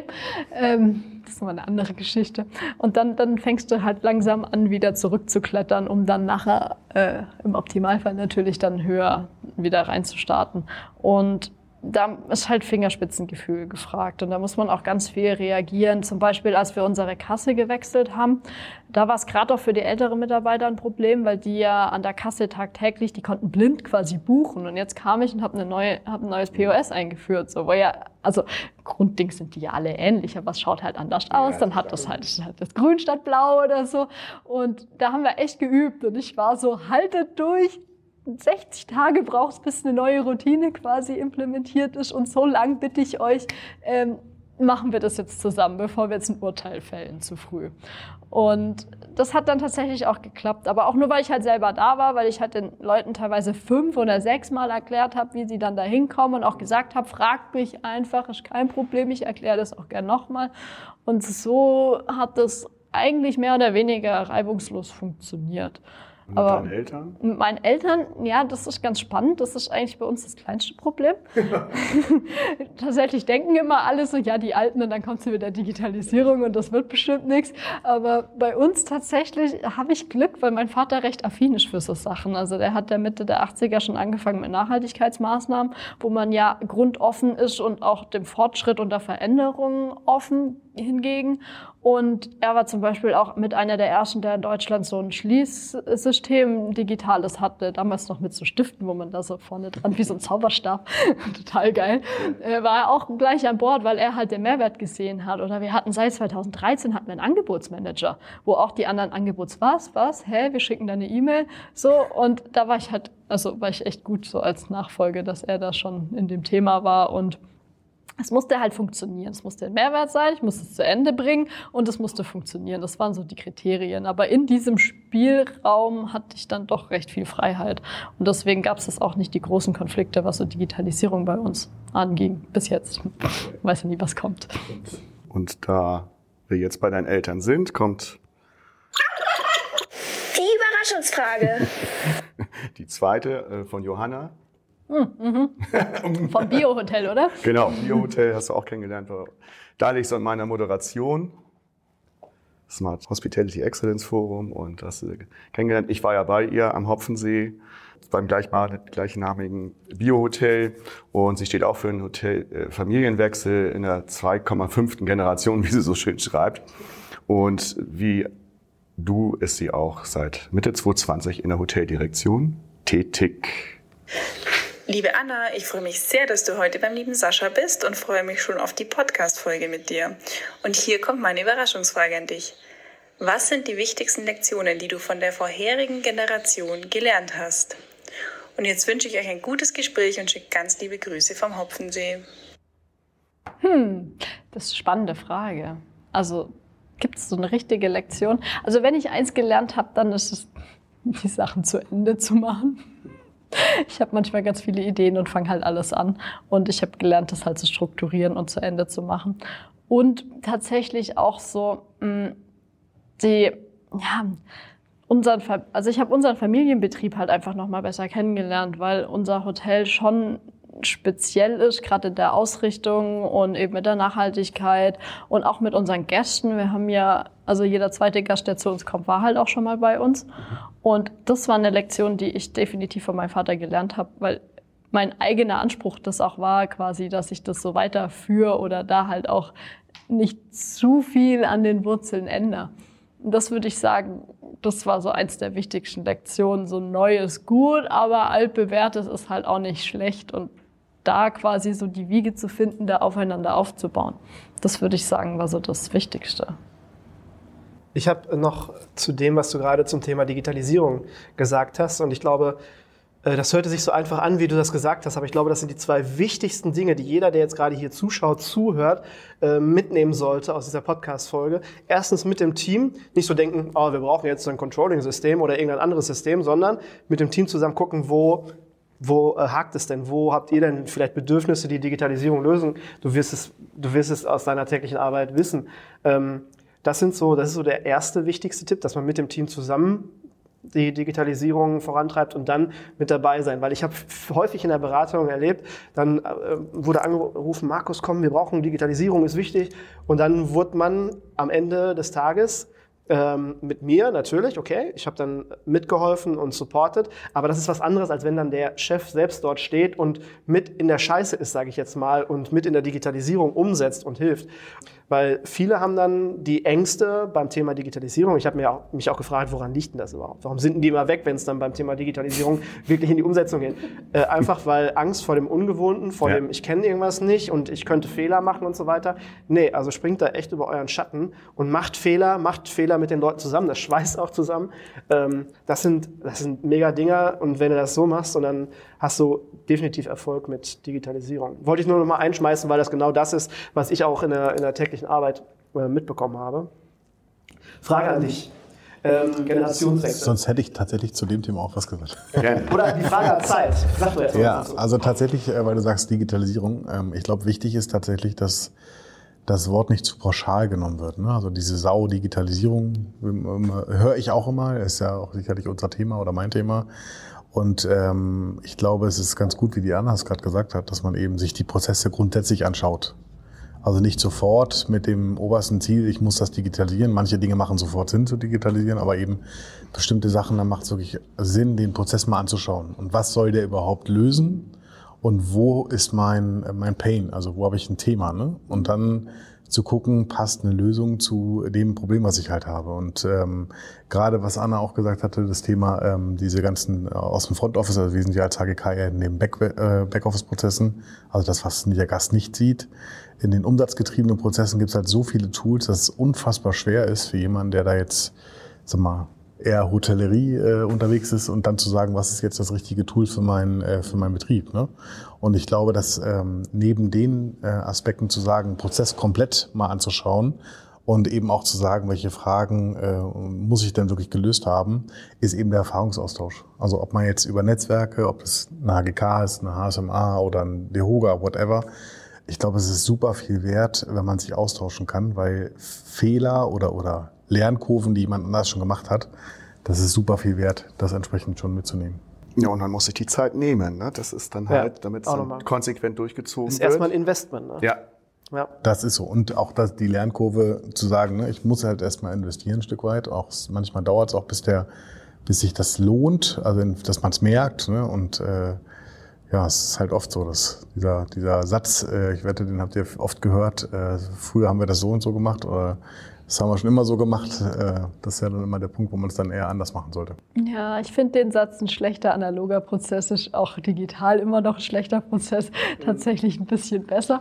S5: Ähm, das ist nochmal eine andere Geschichte. Und dann, dann fängst du halt langsam an, wieder zurückzuklettern, um dann nachher äh, im Optimalfall natürlich dann höher wieder reinzustarten. Und da ist halt Fingerspitzengefühl gefragt und da muss man auch ganz viel reagieren. Zum Beispiel, als wir unsere Kasse gewechselt haben, da war es gerade auch für die älteren Mitarbeiter ein Problem, weil die ja an der Kasse tagtäglich, die konnten blind quasi buchen. Und jetzt kam ich und habe eine neue, hab ein neues P O S eingeführt. So, weil ja, also Grunddings sind die ja alle ähnlich, aber es schaut halt anders aus. Ja, dann hat das halt, halt das Grün statt Blau oder so. Und da haben wir echt geübt und ich war so, haltet durch. sechzig Tage braucht es, bis eine neue Routine quasi implementiert ist. Und so lang bitte ich euch, ähm, machen wir das jetzt zusammen, bevor wir jetzt ein Urteil fällen zu früh. Und das hat dann tatsächlich auch geklappt. Aber auch nur, weil ich halt selber da war, weil ich halt den Leuten teilweise fünf oder sechs Mal erklärt habe, wie sie dann da hinkommen und auch gesagt habe, fragt mich einfach, ist kein Problem, ich erkläre das auch gern nochmal. Und so hat das eigentlich mehr oder weniger reibungslos funktioniert.
S2: Und mit deinen Eltern?
S5: Mit meinen Eltern, ja, das ist ganz spannend. Das ist eigentlich bei uns das kleinste Problem. Tatsächlich denken immer alle so, ja, die Alten, und dann kommt sie mit der Digitalisierung und das wird bestimmt nichts. Aber bei uns tatsächlich habe ich Glück, weil mein Vater recht affin ist für so Sachen. Also der hat ja Mitte der achtziger schon angefangen mit Nachhaltigkeitsmaßnahmen, wo man ja grundoffen ist und auch dem Fortschritt und der Veränderung offen hingegen. Und er war zum Beispiel auch mit einer der ersten, der in Deutschland so ein Schließsystem digitales hatte, damals noch mit so Stiften, wo man da so vorne dran, wie so ein Zauberstab, total geil, äh, war er auch gleich an Bord, weil er halt den Mehrwert gesehen hat. Oder wir hatten seit zweitausenddreizehn hatten wir einen Angebotsmanager, wo auch die anderen Angebots, was, was, hä, wir schicken da eine E-Mail, so, und da war ich halt, also war ich echt gut so als Nachfolge, dass er da schon in dem Thema war und es musste halt funktionieren. Es musste ein Mehrwert sein, ich musste es zu Ende bringen und es musste funktionieren. Das waren so die Kriterien. Aber in diesem Spielraum hatte ich dann doch recht viel Freiheit. Und deswegen gab es auch nicht die großen Konflikte, was so Digitalisierung bei uns anging. Bis jetzt. Ich weiß ja nie, was kommt.
S2: Und da wir jetzt bei deinen Eltern sind, kommt
S6: die Überraschungsfrage.
S2: Die zweite äh, von Johanna.
S5: Mhm. Vom Bio-Hotel, oder?
S2: Genau, Bio-Hotel hast du auch kennengelernt. Da liegst du in meiner Moderation. Smart Hospitality Excellence Forum und hast du kennengelernt. Ich war ja bei ihr am Hopfensee beim gleichnamigen Bio-Hotel und sie steht auch für einen Hotel äh, Familienwechsel in der zwei Komma fünften Generation, wie sie so schön schreibt. Und wie du ist sie auch seit Mitte zwanzig zwanzig in der Hoteldirektion tätig.
S8: Liebe Anna, ich freue mich sehr, dass du heute beim lieben Sascha bist und freue mich schon auf die Podcast-Folge mit dir. Und hier kommt meine Überraschungsfrage an dich. Was sind die wichtigsten Lektionen, die du von der vorherigen Generation gelernt hast? Und jetzt wünsche ich euch ein gutes Gespräch und schicke ganz liebe Grüße vom Hopfensee.
S5: Hm, das ist eine spannende Frage. Also gibt es so eine richtige Lektion? Also wenn ich eins gelernt habe, dann ist es, die Sachen zu Ende zu machen. Ich habe manchmal ganz viele Ideen und fange halt alles an. Und ich habe gelernt, das halt zu strukturieren und zu Ende zu machen. Und tatsächlich auch so, mh, die, ja, unseren, also ich habe unseren Familienbetrieb halt einfach noch mal besser kennengelernt, weil unser Hotel schon speziell ist, gerade in der Ausrichtung und eben mit der Nachhaltigkeit und auch mit unseren Gästen. Wir haben ja, also jeder zweite Gast, der zu uns kommt, war halt auch schon mal bei uns. Und das war eine Lektion, die ich definitiv von meinem Vater gelernt habe, weil mein eigener Anspruch das auch war, quasi, dass ich das so weiterführe oder da halt auch nicht zu viel an den Wurzeln ändere. Und das würde ich sagen, das war so eins der wichtigsten Lektionen. So neu ist gut, aber altbewährtes ist halt auch nicht schlecht. Und da quasi so die Wiege zu finden, da aufeinander aufzubauen, das würde ich sagen, war so das Wichtigste.
S3: Ich habe noch zu dem, was du gerade zum Thema Digitalisierung gesagt hast, und ich glaube, das hörte sich so einfach an, wie du das gesagt hast, aber ich glaube, das sind die zwei wichtigsten Dinge, die jeder, der jetzt gerade hier zuschaut, zuhört, mitnehmen sollte aus dieser Podcast-Folge. Erstens mit dem Team, nicht so denken, oh, wir brauchen jetzt ein Controlling-System oder irgendein anderes System, sondern mit dem Team zusammen gucken, wo, wo äh, hakt es denn, wo habt ihr denn vielleicht Bedürfnisse, die Digitalisierung lösen? Du wirst es, du wirst es aus deiner täglichen Arbeit wissen. Ähm, das sind so, das ist so der erste wichtigste Tipp, dass man mit dem Team zusammen die Digitalisierung vorantreibt und dann mit dabei sein. Weil ich habe häufig in der Beratung erlebt, dann äh, wurde angerufen, Markus, komm, wir brauchen Digitalisierung, ist wichtig. Und dann wurde man am Ende des Tages ähm, mit mir natürlich, okay, ich habe dann mitgeholfen und supportet, aber das ist was anderes, als wenn dann der Chef selbst dort steht und mit in der Scheiße ist, sage ich jetzt mal, und mit in der Digitalisierung umsetzt und hilft. Weil viele haben dann die Ängste beim Thema Digitalisierung. Ich habe mir auch, mich auch gefragt, woran liegt denn das überhaupt? Warum sind die immer weg, wenn es dann beim Thema Digitalisierung wirklich in die Umsetzung geht? Äh, einfach weil Angst vor dem Ungewohnten, vor ja. dem ich kenne irgendwas nicht und ich könnte Fehler machen und so weiter. Nee, also springt da echt über euren Schatten und macht Fehler, macht Fehler mit den Leuten zusammen. Das schweißt auch zusammen. Ähm, das sind, das sind mega Dinger und wenn du das so machst, und dann hast du definitiv Erfolg mit Digitalisierung. Wollte ich nur noch mal einschmeißen, weil das genau das ist, was ich auch in der, in der täglichen Arbeit äh, mitbekommen habe. Frage an dich. Ähm, Generationswechsel.
S4: Sonst hätte ich tatsächlich zu dem Thema auch was gesagt.
S3: Okay. Oder die Frage hat Zeit. Sag du jetzt
S4: ja, also tatsächlich, weil du sagst Digitalisierung, ähm, ich glaube, wichtig ist tatsächlich, dass das Wort nicht zu pauschal genommen wird. Ne? Also diese Sau-Digitalisierung höre ich auch immer, ist ja auch sicherlich unser Thema oder mein Thema. Und ähm, ich glaube, es ist ganz gut, wie die Anna es gerade gesagt hat, dass man eben sich die Prozesse grundsätzlich anschaut. Also nicht sofort mit dem obersten Ziel, ich muss das digitalisieren. Manche Dinge machen sofort Sinn zu digitalisieren, aber eben bestimmte Sachen, dann macht es wirklich Sinn, den Prozess mal anzuschauen. Und was soll der überhaupt lösen? Und wo ist mein, mein Pain? Also wo habe ich ein Thema? Ne? Und dann zu gucken, passt eine Lösung zu dem Problem, was ich halt habe. Und ähm, gerade was Anna auch gesagt hatte, das Thema ähm, diese ganzen äh, aus dem Front Office, also wir sind ja als H G K eher in den Back, äh, Backoffice-Prozessen, also das, was der Gast nicht sieht. In den umsatzgetriebenen Prozessen gibt es halt so viele Tools, dass es unfassbar schwer ist für jemanden, der da jetzt, sag mal, eher Hotellerie äh, unterwegs ist und dann zu sagen, was ist jetzt das richtige Tool für meinen äh, für meinen Betrieb. Ne? Und ich glaube, dass ähm, neben den äh, Aspekten zu sagen, Prozess komplett mal anzuschauen und eben auch zu sagen, welche Fragen äh, muss ich denn wirklich gelöst haben, ist eben der Erfahrungsaustausch. Also ob man jetzt über Netzwerke, ob es eine H G K ist, eine H S M A oder ein DEHOGA, whatever. Ich glaube, es ist super viel wert, wenn man sich austauschen kann, weil Fehler oder oder Lernkurven, die jemand anders schon gemacht hat, das ist super viel wert, das entsprechend schon mitzunehmen.
S2: Ja, und man muss sich die Zeit nehmen. Ne? Das ist dann halt, ja, damit es dann konsequent durchgezogen
S3: ist
S2: wird.
S3: Ist erstmal ein Investment. Ne?
S2: Ja.
S4: ja. Das ist so. Und auch das, die Lernkurve zu sagen, ne, ich muss halt erstmal investieren ein Stück weit. Auch manchmal dauert es auch, bis der, bis sich das lohnt, also dass man es merkt. Ne? Und äh, ja, es ist halt oft so, dass dieser, dieser Satz, äh, ich wette, den habt ihr oft gehört, äh, früher haben wir das so und so gemacht oder das haben wir schon immer so gemacht. Das ist ja dann immer der Punkt, wo man es dann eher anders machen sollte.
S5: Ja, ich finde den Satz, ein schlechter analoger Prozess ist auch digital immer noch ein schlechter Prozess, tatsächlich ein bisschen besser.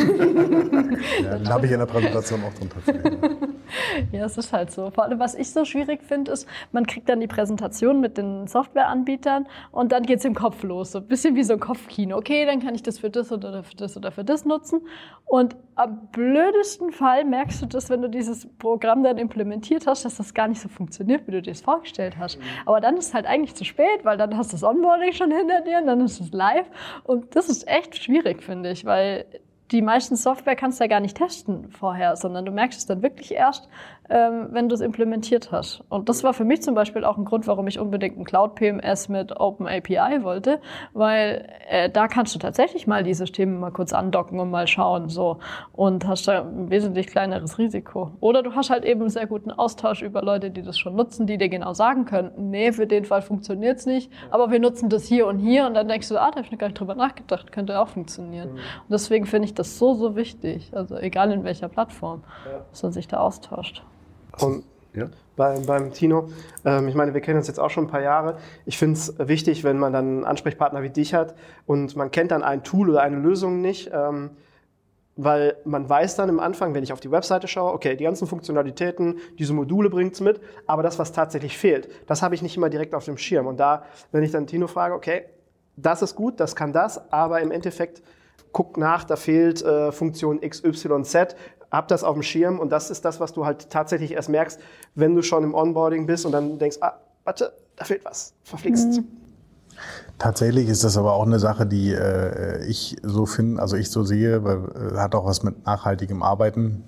S4: Ja, den habe ich in der Präsentation auch drin tatsächlich.
S5: Ja, es ist halt so. Vor allem, was ich so schwierig finde, ist, man kriegt dann die Präsentation mit den Softwareanbietern und dann geht es im Kopf los. So ein bisschen wie so ein Kopfkino. Okay, dann kann ich das für das oder für das oder für das nutzen. Und am blödesten Fall merkst du das, wenn du dieses Programm dann implementiert hast, dass das gar nicht so funktioniert, wie du dir das vorgestellt hast. Aber dann ist es halt eigentlich zu spät, weil dann hast du das Onboarding schon hinter dir und dann ist es live. Und das ist echt schwierig, finde ich, weil die meisten Software kannst du ja gar nicht testen vorher, sondern du merkst es dann wirklich erst, ähm, wenn du es implementiert hast. Und das war für mich zum Beispiel auch ein Grund, warum ich unbedingt ein Cloud-P M S mit Open A P I wollte, weil äh, da kannst du tatsächlich mal die Systeme mal kurz andocken und mal schauen so und hast da ein wesentlich kleineres Risiko. Oder du hast halt eben einen sehr guten Austausch über Leute, die das schon nutzen, die dir genau sagen können, nee, für den Fall funktioniert es nicht, aber wir nutzen das hier und hier und dann denkst du, ah, da habe ich noch gar nicht drüber nachgedacht, könnte auch funktionieren. Mhm. Und deswegen finde ich das so, so wichtig, also egal in welcher Plattform, ja. dass man sich da austauscht.
S3: Und ja. bei, beim Tino, ähm, ich meine, wir kennen uns jetzt auch schon ein paar Jahre. Ich finde es wichtig, wenn man dann einen Ansprechpartner wie dich hat und man kennt dann ein Tool oder eine Lösung nicht, ähm, weil man weiß dann im Anfang, wenn ich auf die Webseite schaue, okay, die ganzen Funktionalitäten, diese Module bringt es mit, aber das, was tatsächlich fehlt, das habe ich nicht immer direkt auf dem Schirm. Und da, wenn ich dann Tino frage, okay, das ist gut, das kann das, aber im Endeffekt guck nach, da fehlt äh, Funktion X Y Z, hab das auf dem Schirm und das ist das, was du halt tatsächlich erst merkst, wenn du schon im Onboarding bist und dann denkst, ah, warte, da fehlt was, verflixt. Mhm.
S4: Tatsächlich ist das aber auch eine Sache, die äh, ich so finde, also ich so sehe, weil äh, hat auch was mit nachhaltigem Arbeiten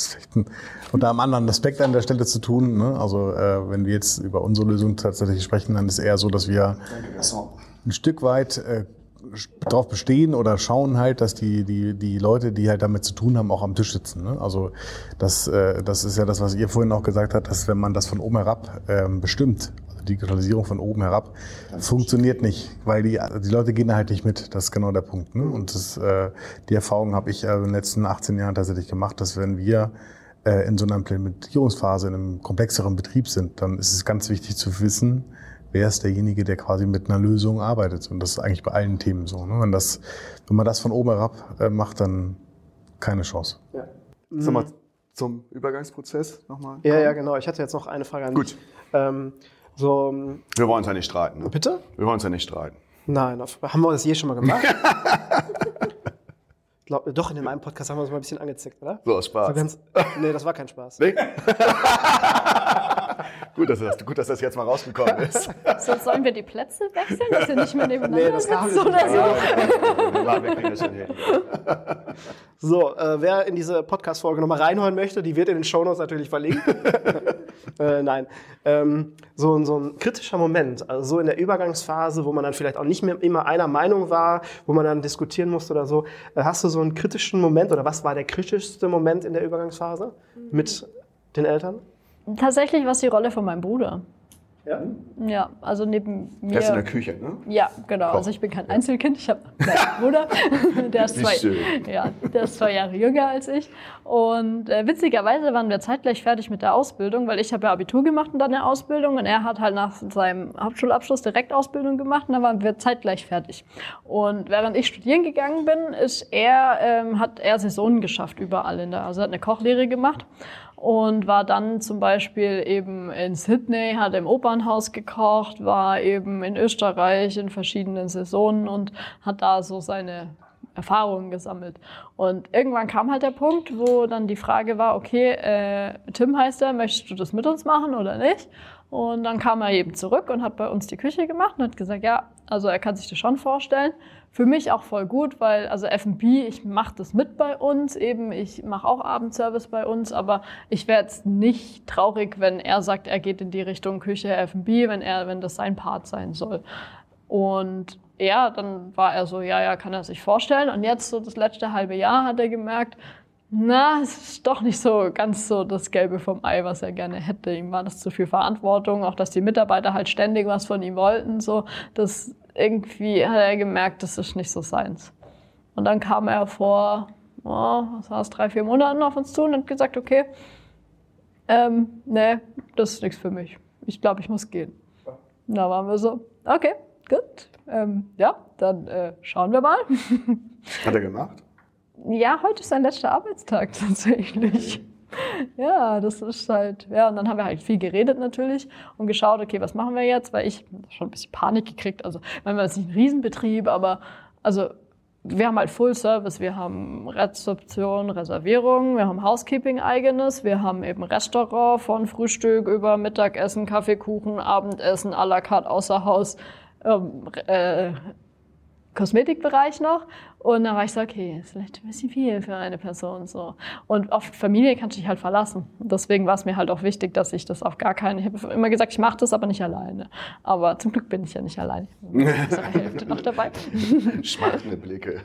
S4: unter einem anderen Aspekt an der Stelle zu tun. Ne? Also äh, wenn wir jetzt über unsere Lösung tatsächlich sprechen, dann ist es eher so, dass wir ein Stück weit äh, darauf bestehen oder schauen halt, dass die, die, die Leute, die halt damit zu tun haben, auch am Tisch sitzen. Ne? Also das, äh, das ist ja das, was ihr vorhin auch gesagt habt, dass wenn man das von oben herab ähm, bestimmt, also Digitalisierung von oben herab, das funktioniert nicht, weil die, die Leute gehen halt nicht mit. Das ist genau der Punkt. Ne? Und das, äh, die Erfahrung habe ich äh, in den letzten achtzehn Jahren tatsächlich gemacht, dass wenn wir äh, in so einer Implementierungsphase, in einem komplexeren Betrieb sind, dann ist es ganz wichtig zu wissen, wer ist derjenige, der quasi mit einer Lösung arbeitet. Und das ist eigentlich bei allen Themen so. Ne? Wenn, das, wenn man das von oben herab äh, macht, dann keine Chance.
S2: Ja. Mhm. Sag mal, zum Übergangsprozess nochmal.
S3: Ja, ja, genau. Ich hatte jetzt noch eine Frage an dich.
S2: Gut.
S3: Ähm, so,
S2: wir wollen uns ja nicht streiten. Ne?
S3: Bitte?
S2: Wir wollen uns ja nicht streiten.
S3: Nein, haben wir das je schon mal gemacht? Glaub, doch, in dem einen Podcast haben wir uns mal ein bisschen angezickt, oder?
S2: So, aus Spaß.
S3: So ganz, nee, das war kein Spaß.
S2: Nee? Gut, dass das, gut, dass das jetzt mal rausgekommen ist.
S5: So, sollen wir die Plätze wechseln, dass ihr nicht mehr nebeneinander
S3: nee, das
S5: sitzt oder so?
S2: Ja, wir kriegen das schon hin.
S3: So, äh, wer in diese Podcast-Folge nochmal reinhören möchte, die wird in den Shownotes natürlich verlinkt. äh, nein, ähm, so, so ein kritischer Moment, also so in der Übergangsphase, wo man dann vielleicht auch nicht mehr immer einer Meinung war, wo man dann diskutieren musste oder so. Äh, hast du so einen kritischen Moment oder was war der kritischste Moment in der Übergangsphase mit den Eltern?
S5: Tatsächlich war es die Rolle von meinem Bruder.
S3: Ja?
S5: Ja, also neben mir.
S2: Der ist in der Küche, ne?
S5: Ja, genau. Also ich bin kein Einzelkind, ich habe einen Bruder, der ist, zwei, ja, der ist zwei Jahre jünger als ich. Und äh, witzigerweise waren wir zeitgleich fertig mit der Ausbildung, weil ich habe ja Abitur gemacht und dann eine Ausbildung und er hat halt nach seinem Hauptschulabschluss direkt Ausbildung gemacht und dann waren wir zeitgleich fertig. Und während ich studieren gegangen bin, ist er, ähm, hat er Saisonen geschafft überall in der, also er hat eine Kochlehre gemacht. Und war dann zum Beispiel eben in Sydney, hat im Opernhaus gekocht, war eben in Österreich in verschiedenen Saisonen und hat da so seine Erfahrungen gesammelt. Und irgendwann kam halt der Punkt, wo dann die Frage war, okay, äh, Tim heißt er, möchtest du das mit uns machen oder nicht? Und dann kam er eben zurück und hat bei uns die Küche gemacht und hat gesagt, ja, also er kann sich das schon vorstellen. Für mich auch voll gut, weil also F und B, ich mache das mit bei uns, eben ich mache auch Abendservice bei uns, aber ich wäre jetzt nicht traurig, wenn er sagt, er geht in die Richtung Küche F und B, wenn er, wenn das sein Part sein soll. Und ja, dann war er so, ja, ja, kann er sich vorstellen. Und jetzt so das letzte halbe Jahr hat er gemerkt, na, es ist doch nicht so ganz so das Gelbe vom Ei, was er gerne hätte. Ihm war das zu viel Verantwortung, auch dass die Mitarbeiter halt ständig was von ihm wollten, so, das irgendwie hat er gemerkt, das ist nicht so seins. Und dann kam er vor, oh, was war es, drei, vier Monaten auf uns zu und hat gesagt, okay, ähm, nee, das ist nichts für mich. Ich glaube, ich muss gehen. Und da waren wir so, okay, gut, ähm, ja, dann äh, schauen wir mal.
S2: Hat er gemacht?
S5: Ja, heute ist sein letzter Arbeitstag tatsächlich. Ja, das ist halt, ja, und dann haben wir halt viel geredet natürlich und geschaut, okay, was machen wir jetzt, weil ich schon ein bisschen Panik gekriegt, also, manchmal ist es nicht ein Riesenbetrieb, aber, also, wir haben halt Full Service, wir haben Rezeption, Reservierung, wir haben Housekeeping eigenes, wir haben eben Restaurant von Frühstück über Mittagessen, Kaffee, Kuchen, Abendessen, à la carte außer Haus, ähm, äh, Kosmetikbereich noch. Und dann war ich so, okay, ist vielleicht ein bisschen viel für eine Person. So. Und auf Familie kannst du dich halt verlassen. Deswegen war es mir halt auch wichtig, dass ich das auf gar keinen... Ich habe immer gesagt, ich mache das aber nicht alleine. Aber zum Glück bin ich ja nicht alleine. Ich bin zur Hälfte noch dabei.
S2: Schmachtende Blicke.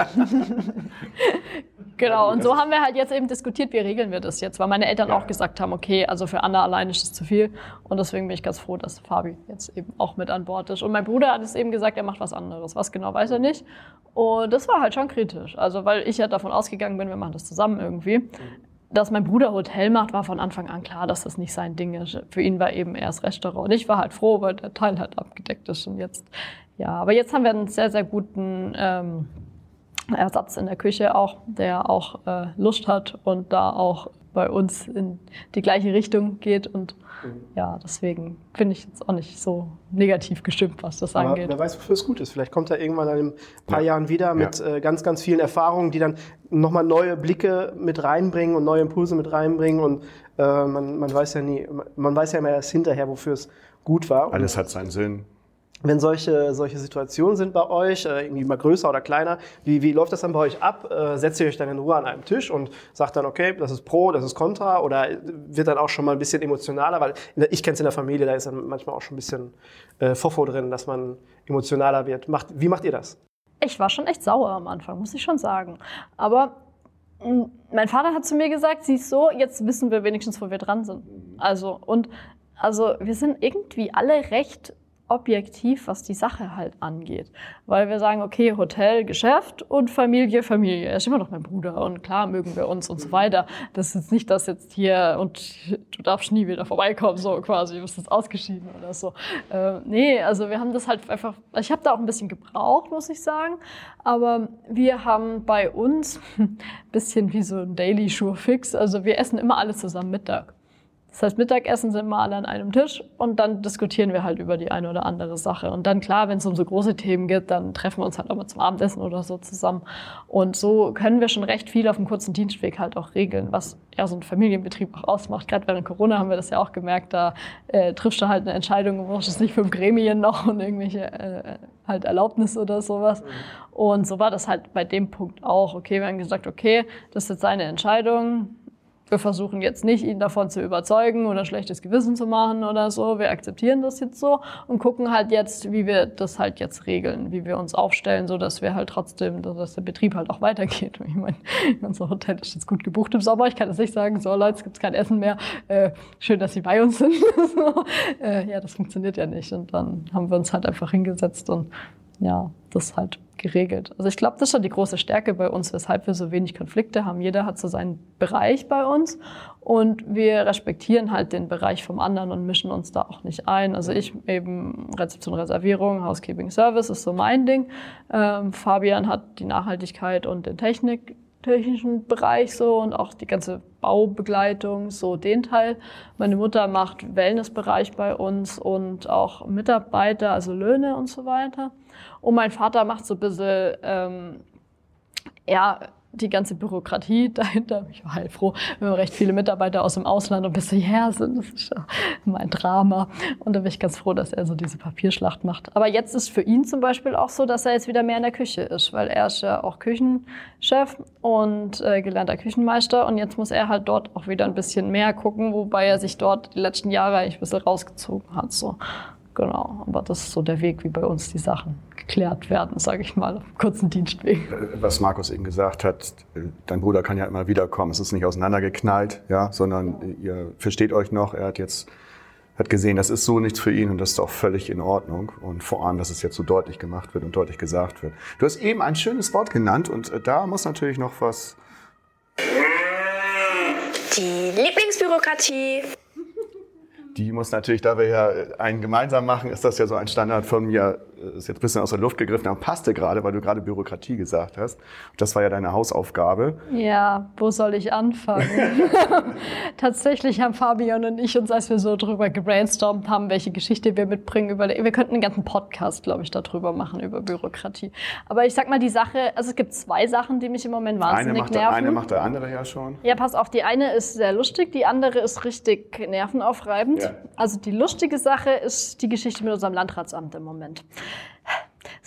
S5: Genau, und so haben wir halt jetzt eben diskutiert, wie regeln wir das jetzt. Weil meine Eltern ja. auch gesagt haben, okay, also für Anna alleine ist es zu viel. Und deswegen bin ich ganz froh, dass Fabi jetzt eben auch mit an Bord ist. Und mein Bruder hat es eben gesagt, er macht was anderes. Was genau, weiß er nicht. Und das war halt schon kritisch. Also, weil ich ja davon ausgegangen bin, wir machen das zusammen irgendwie. Dass mein Bruder Hotel macht, war von Anfang an klar, dass das nicht sein Ding ist. Für ihn war eben erst Restaurant. Und ich war halt froh, weil der Teil halt abgedeckt ist. Und jetzt, ja, aber jetzt haben wir einen sehr, sehr guten ähm, Ersatz in der Küche auch, der auch äh, Lust hat und da auch bei uns in die gleiche Richtung geht. Und ja, deswegen bin ich jetzt auch nicht so negativ gestimmt, was das
S3: Aber
S5: angeht.
S3: Wer weiß, wofür es gut ist. Vielleicht kommt er irgendwann in ein paar
S2: Ja.
S3: Jahren wieder mit
S2: Ja.
S3: äh, ganz, ganz vielen Erfahrungen, die dann nochmal neue Blicke mit reinbringen und neue Impulse mit reinbringen. Und äh, man, man weiß ja nie, man weiß ja immer erst hinterher, wofür es gut war. Und
S2: Alles hat seinen Sinn.
S3: wenn solche, solche Situationen sind bei euch, äh, irgendwie mal größer oder kleiner, wie, wie läuft das dann bei euch ab? Äh, setzt ihr euch dann in Ruhe an einem Tisch und sagt dann, okay, das ist Pro, das ist Contra, oder wird dann auch schon mal ein bisschen emotionaler? Weil in der, ich kenne es in der Familie, da ist dann manchmal auch schon ein bisschen äh, Fofo drin, dass man emotionaler wird. Macht, wie macht ihr das?
S5: Ich war schon echt sauer am Anfang, muss ich schon sagen. Aber mh, mein Vater hat zu mir gesagt, siehst so, jetzt wissen wir wenigstens, wo wir dran sind. Also, und also wir sind irgendwie alle recht objektiv, was die Sache halt angeht. Weil wir sagen, okay, Hotel, Geschäft und Familie, Familie. Er ist immer noch mein Bruder und klar mögen wir uns und so weiter. Das ist jetzt nicht, dass jetzt hier und du darfst nie wieder vorbeikommen, so quasi, du bist jetzt ausgeschieden oder so. Äh, nee, also wir haben das halt einfach, ich habe da auch ein bisschen gebraucht, muss ich sagen, aber wir haben bei uns ein bisschen wie so ein Daily Sure Fix, also wir essen immer alle zusammen Mittag. Das heißt, Mittagessen sind wir alle an einem Tisch und dann diskutieren wir halt über die eine oder andere Sache. Und dann klar, wenn es um so große Themen geht, dann treffen wir uns halt auch mal zum Abendessen oder so zusammen. Und so können wir schon recht viel auf dem kurzen Dienstweg halt auch regeln, was ja so ein Familienbetrieb auch ausmacht. Gerade während Corona haben wir das ja auch gemerkt, da äh, triffst du halt eine Entscheidung, du brauchst es nicht fünf Gremien noch und irgendwelche äh, halt Erlaubnis oder sowas. Und so war das halt bei dem Punkt auch. Okay, wir haben gesagt, okay, das ist jetzt seine Entscheidung. Wir versuchen jetzt nicht, ihn davon zu überzeugen oder schlechtes Gewissen zu machen oder so. Wir akzeptieren das jetzt so und gucken halt jetzt, wie wir das halt jetzt regeln, wie wir uns aufstellen, so dass wir halt trotzdem, dass der Betrieb halt auch weitergeht. Ich meine, unser Hotel ist jetzt gut gebucht im Sommer. Ich kann jetzt nicht sagen, so Leute, es gibt kein Essen mehr. Äh, schön, dass Sie bei uns sind. so. äh, ja, das funktioniert ja nicht. Und dann haben wir uns halt einfach hingesetzt und ja, das halt geregelt. Also ich glaube, das ist schon die große Stärke bei uns, weshalb wir so wenig Konflikte haben. Jeder hat so seinen Bereich bei uns und wir respektieren halt den Bereich vom anderen und mischen uns da auch nicht ein. Also ich eben Rezeption, Reservierung, Housekeeping, Service ist so mein Ding. Ähm, Fabian hat die Nachhaltigkeit und den Technik, technischen Bereich so und auch die ganze Baubegleitung, so den Teil. Meine Mutter macht Wellnessbereich bei uns und auch Mitarbeiter, also Löhne und so weiter. Und mein Vater macht so ein bisschen, ähm, ja, die ganze Bürokratie dahinter. Ich war heilfroh, wenn wir recht viele Mitarbeiter aus dem Ausland und bis hierher sind. Das ist ja mein Drama. Und da bin ich ganz froh, dass er so diese Papierschlacht macht. Aber jetzt ist für ihn zum Beispiel auch so, dass er jetzt wieder mehr in der Küche ist, weil er ist ja auch Küchenchef und äh, gelernter Küchenmeister. Und jetzt muss er halt dort auch wieder ein bisschen mehr gucken, wobei er sich dort die letzten Jahre eigentlich ein bisschen rausgezogen hat. So. Genau, aber das ist so der Weg, wie bei uns die Sachen geklärt werden, sage ich mal, auf einem kurzen Dienstweg.
S2: Was Markus eben gesagt hat, dein Bruder kann ja immer wieder kommen. Es ist nicht auseinandergeknallt, ja, sondern ihr versteht euch noch. Er hat jetzt hat gesehen, das ist so nichts für ihn und das ist auch völlig in Ordnung. Und vor allem, dass es jetzt so deutlich gemacht wird und deutlich gesagt wird. Du hast eben ein schönes Wort genannt und da muss natürlich noch was...
S6: Die Lieblingsbürokratie.
S2: Die muss natürlich, da wir ja einen gemeinsam machen, ist das ja so ein Standard von mir, ist jetzt ein bisschen aus der Luft gegriffen, aber passte gerade, weil du gerade Bürokratie gesagt hast. Das war ja deine Hausaufgabe.
S5: Ja, wo soll ich anfangen? Tatsächlich haben Fabian und ich uns, als wir so drüber gebrainstormt haben, welche Geschichte wir mitbringen, über, wir könnten einen ganzen Podcast, glaube ich, darüber machen, über Bürokratie. Aber ich sag mal, die Sache, also es gibt zwei Sachen, die mich im Moment wahnsinnig
S2: eine macht
S5: nerven.
S2: Der, eine macht der andere ja schon.
S5: Ja, pass auf, die eine ist sehr lustig, die andere ist richtig nervenaufreibend. Ja. Also die lustige Sache ist die Geschichte mit unserem Landratsamt im Moment.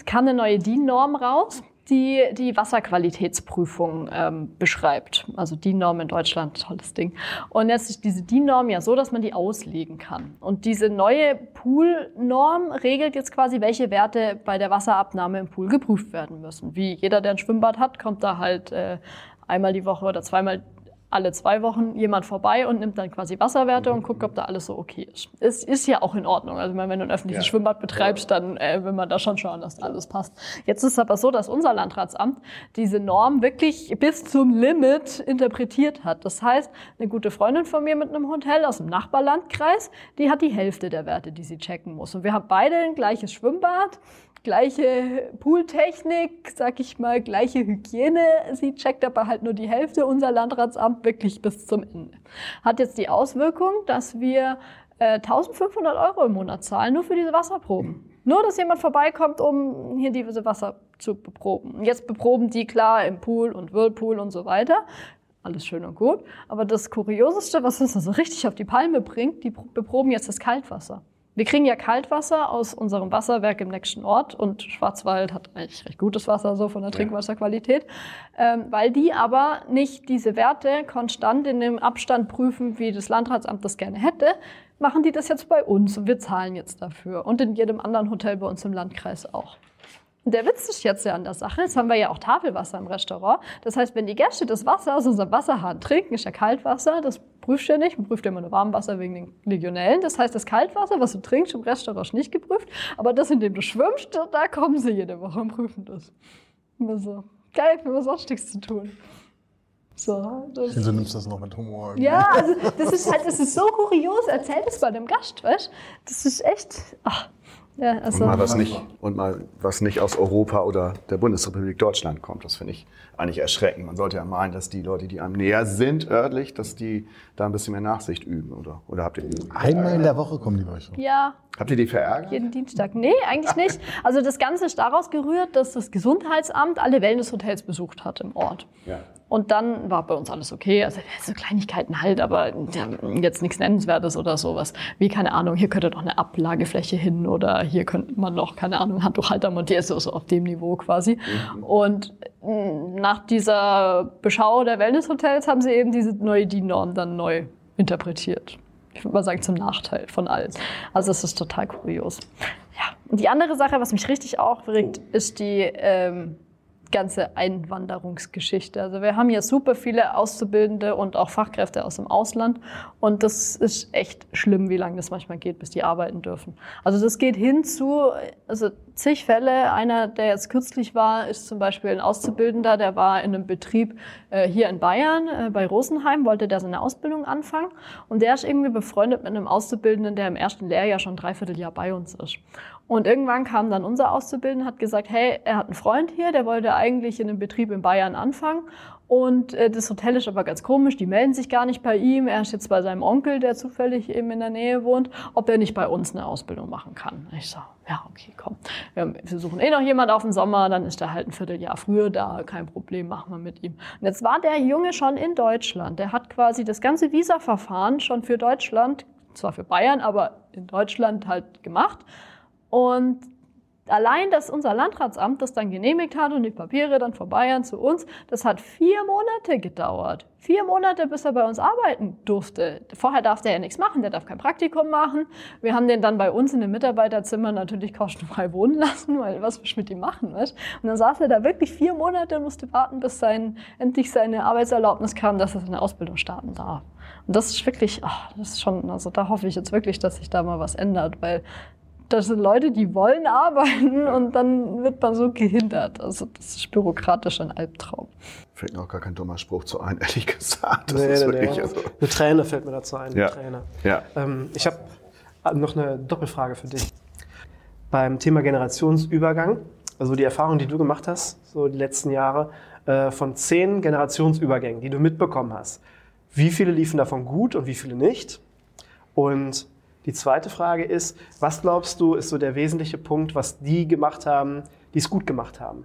S5: es kam eine neue D I N-Norm raus, die die Wasserqualitätsprüfung ähm, beschreibt. Also D I N-Norm in Deutschland, tolles Ding. Und jetzt ist diese D I N-Norm ja so, dass man die auslegen kann. Und diese neue Pool-Norm regelt jetzt quasi, welche Werte bei der Wasserabnahme im Pool geprüft werden müssen. Wie jeder, der ein Schwimmbad hat, kommt da halt äh, einmal die Woche oder zweimal alle zwei Wochen jemand vorbei und nimmt dann quasi Wasserwerte und guckt, ob da alles so okay ist. Es ist ja auch in Ordnung. Also wenn du ein öffentliches ja. Schwimmbad betreibst, dann äh, will man da schon schauen, dass alles passt. Jetzt ist es aber so, dass unser Landratsamt diese Norm wirklich bis zum Limit interpretiert hat. Das heißt, eine gute Freundin von mir mit einem Hotel aus dem Nachbarlandkreis, die hat die Hälfte der Werte, die sie checken muss. Und wir haben beide ein gleiches Schwimmbad, gleiche Pooltechnik, sag ich mal, gleiche Hygiene. Sie checkt aber halt nur die Hälfte, unser Landratsamt wirklich bis zum Ende. Hat jetzt die Auswirkung, dass wir äh, eintausendfünfhundert Euro im Monat zahlen, nur für diese Wasserproben. Nur, dass jemand vorbeikommt, um hier diese Wasser zu beproben. Und jetzt beproben die klar im Pool und Whirlpool und so weiter. Alles schön und gut. Aber das Kurioseste, was uns so richtig auf die Palme bringt, die beproben jetzt das Kaltwasser. Wir kriegen ja Kaltwasser aus unserem Wasserwerk im nächsten Ort und Schwarzwald hat eigentlich recht gutes Wasser so von der Trinkwasserqualität, ähm, weil die aber nicht diese Werte konstant in dem Abstand prüfen, wie das Landratsamt das gerne hätte, machen die das jetzt bei uns und wir zahlen jetzt dafür und in jedem anderen Hotel bei uns im Landkreis auch. Und der Witz ist jetzt ja an der Sache, jetzt haben wir ja auch Tafelwasser im Restaurant. Das heißt, wenn die Gäste das Wasser aus unserem Wasserhahn trinken, ist ja Kaltwasser, das prüft ja nicht. Man prüft ja immer nur Warmwasser wegen den Legionellen. Das heißt, das Kaltwasser, was du trinkst im Restaurant, ist nicht geprüft. Aber das, in dem du schwimmst, da kommen sie jede Woche und prüfen das. Immer so. Geil, wir haben sonst nichts zu tun. So, das
S4: du nimmst das noch mit Humor. Irgendwie.
S5: Ja, also das ist halt, das ist so kurios. Erzähl das bei dem Gast, weißt du? Das ist echt... Ach. Ja, also
S2: und, mal was nicht, und mal was nicht aus Europa oder der Bundesrepublik Deutschland kommt. Das finde ich eigentlich erschreckend. Man sollte ja meinen, dass die Leute, die einem näher sind, örtlich, dass die da ein bisschen mehr Nachsicht üben. Oder, oder habt ihr die
S4: Einmal in der Woche kommen die bei euch.
S5: Ja.
S2: Habt ihr die verärgert?
S5: Jeden Dienstag. Nee, eigentlich nicht. Also das Ganze ist daraus gerührt, dass das Gesundheitsamt alle Wellnesshotels besucht hat im Ort.
S2: Ja.
S5: Und dann war bei uns alles okay. Also so Kleinigkeiten halt, aber jetzt nichts Nennenswertes oder sowas. Wie, keine Ahnung, hier könnte doch eine Ablagefläche hin oder hier könnte man noch, keine Ahnung, Handtuchhalter montieren, so, so auf dem Niveau quasi. Mhm. Und nach dieser Beschau der Wellnesshotels haben sie eben diese neue D I N-Norm dann neu interpretiert. Ich würde mal sagen, zum Nachteil von allen. Also es ist total kurios. Ja. Und die andere Sache, was mich richtig aufregt, ist die ähm, ganze Einwanderungsgeschichte. Also wir haben hier super viele Auszubildende und auch Fachkräfte aus dem Ausland und das ist echt schlimm, wie lange das manchmal geht, bis die arbeiten dürfen. Also das geht hin zu, also zig Fälle. Einer, der jetzt kürzlich war, ist zum Beispiel ein Auszubildender, der war in einem Betrieb äh, hier in Bayern, äh, bei Rosenheim, wollte der seine Ausbildung anfangen und der ist irgendwie befreundet mit einem Auszubildenden, der im ersten Lehrjahr schon ein Dreivierteljahr bei uns ist. Und irgendwann kam dann unser Auszubildender, hat gesagt, hey, er hat einen Freund hier, der wollte eigentlich in einem Betrieb in Bayern anfangen. Und äh, das Hotel ist aber ganz komisch, die melden sich gar nicht bei ihm. Er ist jetzt bei seinem Onkel, der zufällig eben in der Nähe wohnt, ob er nicht bei uns eine Ausbildung machen kann. Und ich so, ja, okay, komm. Wir, wir suchen eh noch jemand auf den Sommer, dann ist er halt ein Vierteljahr früher da, kein Problem, machen wir mit ihm. Und jetzt war der Junge schon in Deutschland. Der hat quasi das ganze Visa-Verfahren schon für Deutschland, zwar für Bayern, aber in Deutschland halt gemacht. Und allein, dass unser Landratsamt das dann genehmigt hat und die Papiere dann von Bayern zu uns, das hat vier Monate gedauert. Vier Monate, bis er bei uns arbeiten durfte. Vorher darf der ja nichts machen, der darf kein Praktikum machen. Wir haben den dann bei uns in dem Mitarbeiterzimmer natürlich kostenfrei wohnen lassen, weil was willst du mit ihm machen, weißt? Und dann saß er da wirklich vier Monate und musste warten, bis sein, endlich seine Arbeitserlaubnis kam, dass er seine Ausbildung starten darf. Und das ist wirklich, ach, das ist schon, also da hoffe ich jetzt wirklich, dass sich da mal was ändert, weil das sind Leute, die wollen arbeiten und dann wird man so gehindert. Also das ist bürokratisch ein Albtraum.
S2: Fällt mir auch gar kein dummer Spruch zu ein, ehrlich gesagt. Das
S3: nee,
S2: ist
S3: nee,
S2: wirklich
S3: nee.
S2: Also
S3: Eine Träne fällt mir dazu ein.
S2: Ja.
S3: Eine Träne.
S2: Ja.
S3: Ähm, ich habe noch eine Doppelfrage für dich. Beim Thema Generationsübergang, also die Erfahrung, die du gemacht hast, so die letzten Jahre, äh, von zehn Generationsübergängen, die du mitbekommen hast, wie viele liefen davon gut und wie viele nicht? Und die zweite Frage ist, was glaubst du, ist so der wesentliche Punkt, was die gemacht haben, die es gut gemacht haben?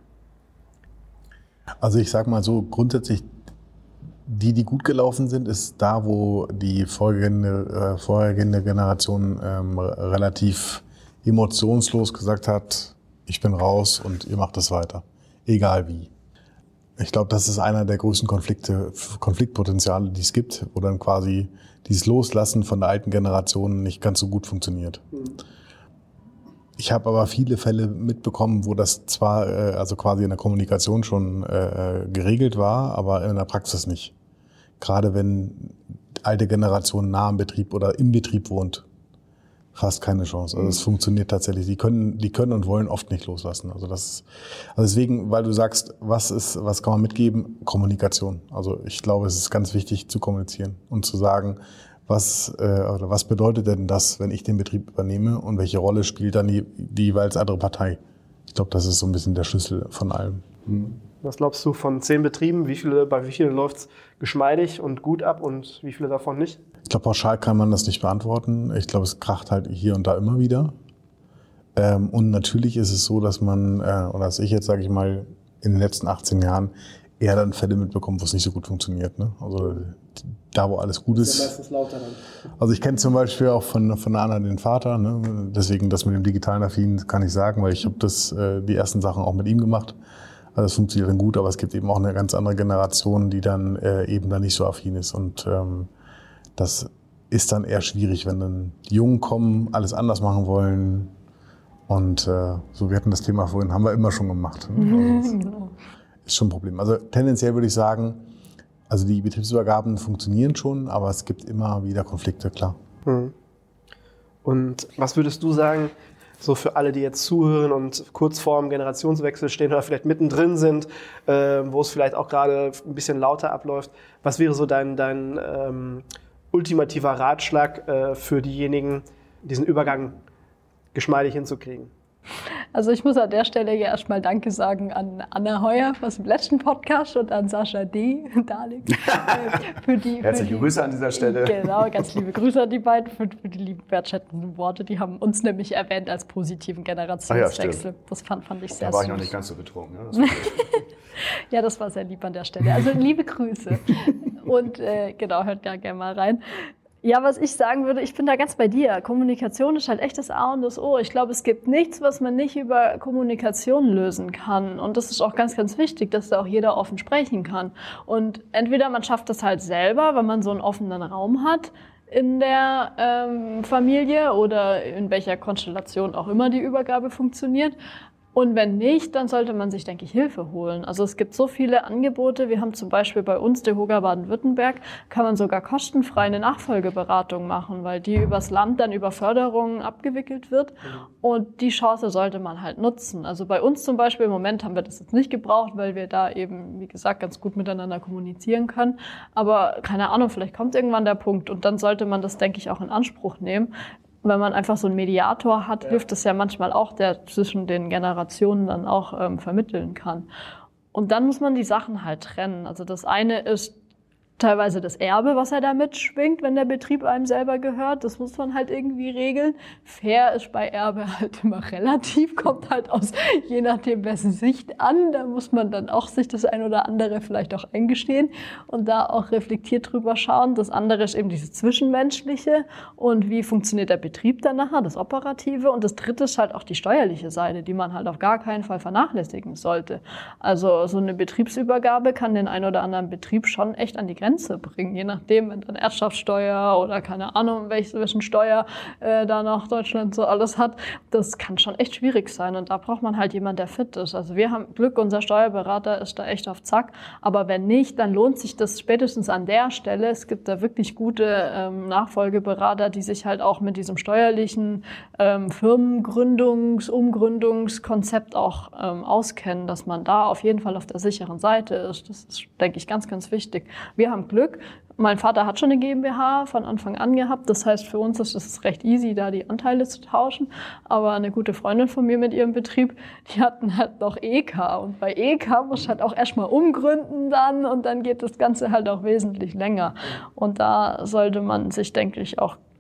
S4: Also ich sag mal so, grundsätzlich, die, die gut gelaufen sind, ist da, wo die vorhergehende, äh, vorhergehende Generation ähm, relativ emotionslos gesagt hat, ich bin raus und ihr macht das weiter. Egal wie. Ich glaube, das ist einer der größten Konflikte, Konfliktpotenziale, die es gibt, wo dann quasi dieses Loslassen von der alten Generation nicht ganz so gut funktioniert. Mhm. Ich habe aber viele Fälle mitbekommen, wo das zwar äh, also quasi in der Kommunikation schon äh, geregelt war, aber in der Praxis nicht. Gerade wenn alte Generation nah am Betrieb oder im Betrieb wohnt, fast keine Chance. Also es funktioniert tatsächlich. Die können, die können und wollen oft nicht loslassen. Also das ist, also deswegen, weil du sagst, was ist, was kann man mitgeben? Kommunikation. Also ich glaube, es ist ganz wichtig zu kommunizieren und zu sagen, was äh, oder was bedeutet denn das, wenn ich den Betrieb übernehme und welche Rolle spielt dann die, die jeweils andere Partei? Ich glaube, das ist so ein bisschen der Schlüssel von allem.
S3: Mhm. Was glaubst du von zehn Betrieben? Wie viele, bei wie vielen läuft es geschmeidig und gut ab und wie viele davon nicht?
S4: Ich glaube, pauschal kann man das nicht beantworten. Ich glaube, es kracht halt hier und da immer wieder. Ähm, und natürlich ist es so, dass man, äh, oder dass ich jetzt, sage ich mal, in den letzten achtzehn Jahren eher dann Fälle mitbekommt, wo es nicht so gut funktioniert. Ne? Also da, wo alles gut ist.
S3: ist ja meistens lauter dann.
S4: Also ich kenne zum Beispiel auch von, von der Anna den Vater. Ne? Deswegen das mit dem digitalen Affin kann ich sagen, weil ich habe das äh, die ersten Sachen auch mit ihm gemacht. Also es funktioniert dann gut, aber es gibt eben auch eine ganz andere Generation, die dann äh, eben da nicht so affin ist. Und ähm, das ist dann eher schwierig, wenn dann die Jungen kommen, alles anders machen wollen. Und äh, so, wir hatten das Thema vorhin, haben wir immer schon gemacht. Ne? Also
S5: Genau.
S4: Ist schon ein Problem. Also tendenziell würde ich sagen, also die Betriebsübergaben funktionieren schon, aber es gibt immer wieder Konflikte, klar.
S3: Mhm. Und was würdest du sagen, so für alle, die jetzt zuhören und kurz vorm Generationswechsel stehen oder vielleicht mittendrin sind, äh, wo es vielleicht auch gerade ein bisschen lauter abläuft, was wäre so dein, dein ähm, ultimativer Ratschlag äh, für diejenigen, diesen Übergang geschmeidig hinzukriegen?
S5: Also ich muss an der Stelle ja erstmal Danke sagen an Anna Heuer aus dem letzten Podcast und an Sascha D. Dalig. Für die,
S2: Herzliche
S5: für die,
S2: Grüße an dieser Stelle.
S5: Genau, ganz liebe Grüße an die beiden für, für die lieben wertschätzenden Worte. Die haben uns nämlich erwähnt als positiven Generationswechsel.
S2: Ah ja,
S5: das fand, fand ich sehr süß.
S2: Da war ich noch nicht ganz so betrunken. Ja, das war
S5: ja, das war sehr lieb an der Stelle. Also liebe Grüße. Und äh, genau, hört da gerne mal rein. Ja, was ich sagen würde, ich bin da ganz bei dir. Kommunikation ist halt echt das A und das O. Ich glaube, es gibt nichts, was man nicht über Kommunikation lösen kann. Und das ist auch ganz, ganz wichtig, dass da auch jeder offen sprechen kann. Und entweder man schafft das halt selber, wenn man so einen offenen Raum hat in der ähm, Familie oder in welcher Konstellation auch immer die Übergabe funktioniert. Und wenn nicht, dann sollte man sich, denke ich, Hilfe holen. Also es gibt so viele Angebote. Wir haben zum Beispiel bei uns, der DEHOGA Baden-Württemberg, kann man sogar kostenfrei eine Nachfolgeberatung machen, weil die übers Land dann über Förderungen abgewickelt wird. Und die Chance sollte man halt nutzen. Also bei uns zum Beispiel, im Moment haben wir das jetzt nicht gebraucht, weil wir da eben, wie gesagt, ganz gut miteinander kommunizieren können. Aber keine Ahnung, vielleicht kommt irgendwann der Punkt und dann sollte man das, denke ich, auch in Anspruch nehmen. Wenn man einfach so einen Mediator hat, ja, hilft es ja manchmal auch, der zwischen den Generationen dann auch ähm, vermitteln kann. Und dann muss man die Sachen halt trennen. Also das eine ist teilweise das Erbe, was er da mitschwingt, wenn der Betrieb einem selber gehört. Das muss man halt irgendwie regeln. Fair ist bei Erbe halt immer relativ, kommt halt aus, je nachdem, wessen Sicht an. Da muss man dann auch sich das ein oder andere vielleicht auch eingestehen und da auch reflektiert drüber schauen. Das andere ist eben dieses Zwischenmenschliche und wie funktioniert der Betrieb dann nachher, das Operative. Und das dritte ist halt auch die steuerliche Seite, die man halt auf gar keinen Fall vernachlässigen sollte. Also so eine Betriebsübergabe kann den ein oder anderen Betrieb schon echt an die Grenze bringen, je nachdem, wenn dann Erbschaftssteuer oder keine Ahnung, welchen Steuer äh, da noch Deutschland so alles hat, das kann schon echt schwierig sein und da braucht man halt jemanden, der fit ist. Also wir haben Glück, unser Steuerberater ist da echt auf Zack, aber wenn nicht, dann lohnt sich das spätestens an der Stelle. Es gibt da wirklich gute ähm, Nachfolgeberater, die sich halt auch mit diesem steuerlichen ähm, Firmengründungs-, Umgründungskonzept auch ähm, auskennen, dass man da auf jeden Fall auf der sicheren Seite ist. Das ist, denke ich, ganz, ganz wichtig. Wir haben Glück. Mein Vater hat schon eine GmbH von Anfang an gehabt. Das heißt, für uns ist es recht easy, da die Anteile zu tauschen. Aber eine gute Freundin von mir mit ihrem Betrieb, die hatten halt noch E K. Und bei E K muss ich halt auch erstmal umgründen dann. Und dann geht das Ganze halt auch wesentlich länger. Und da sollte man sich, denke ich, auch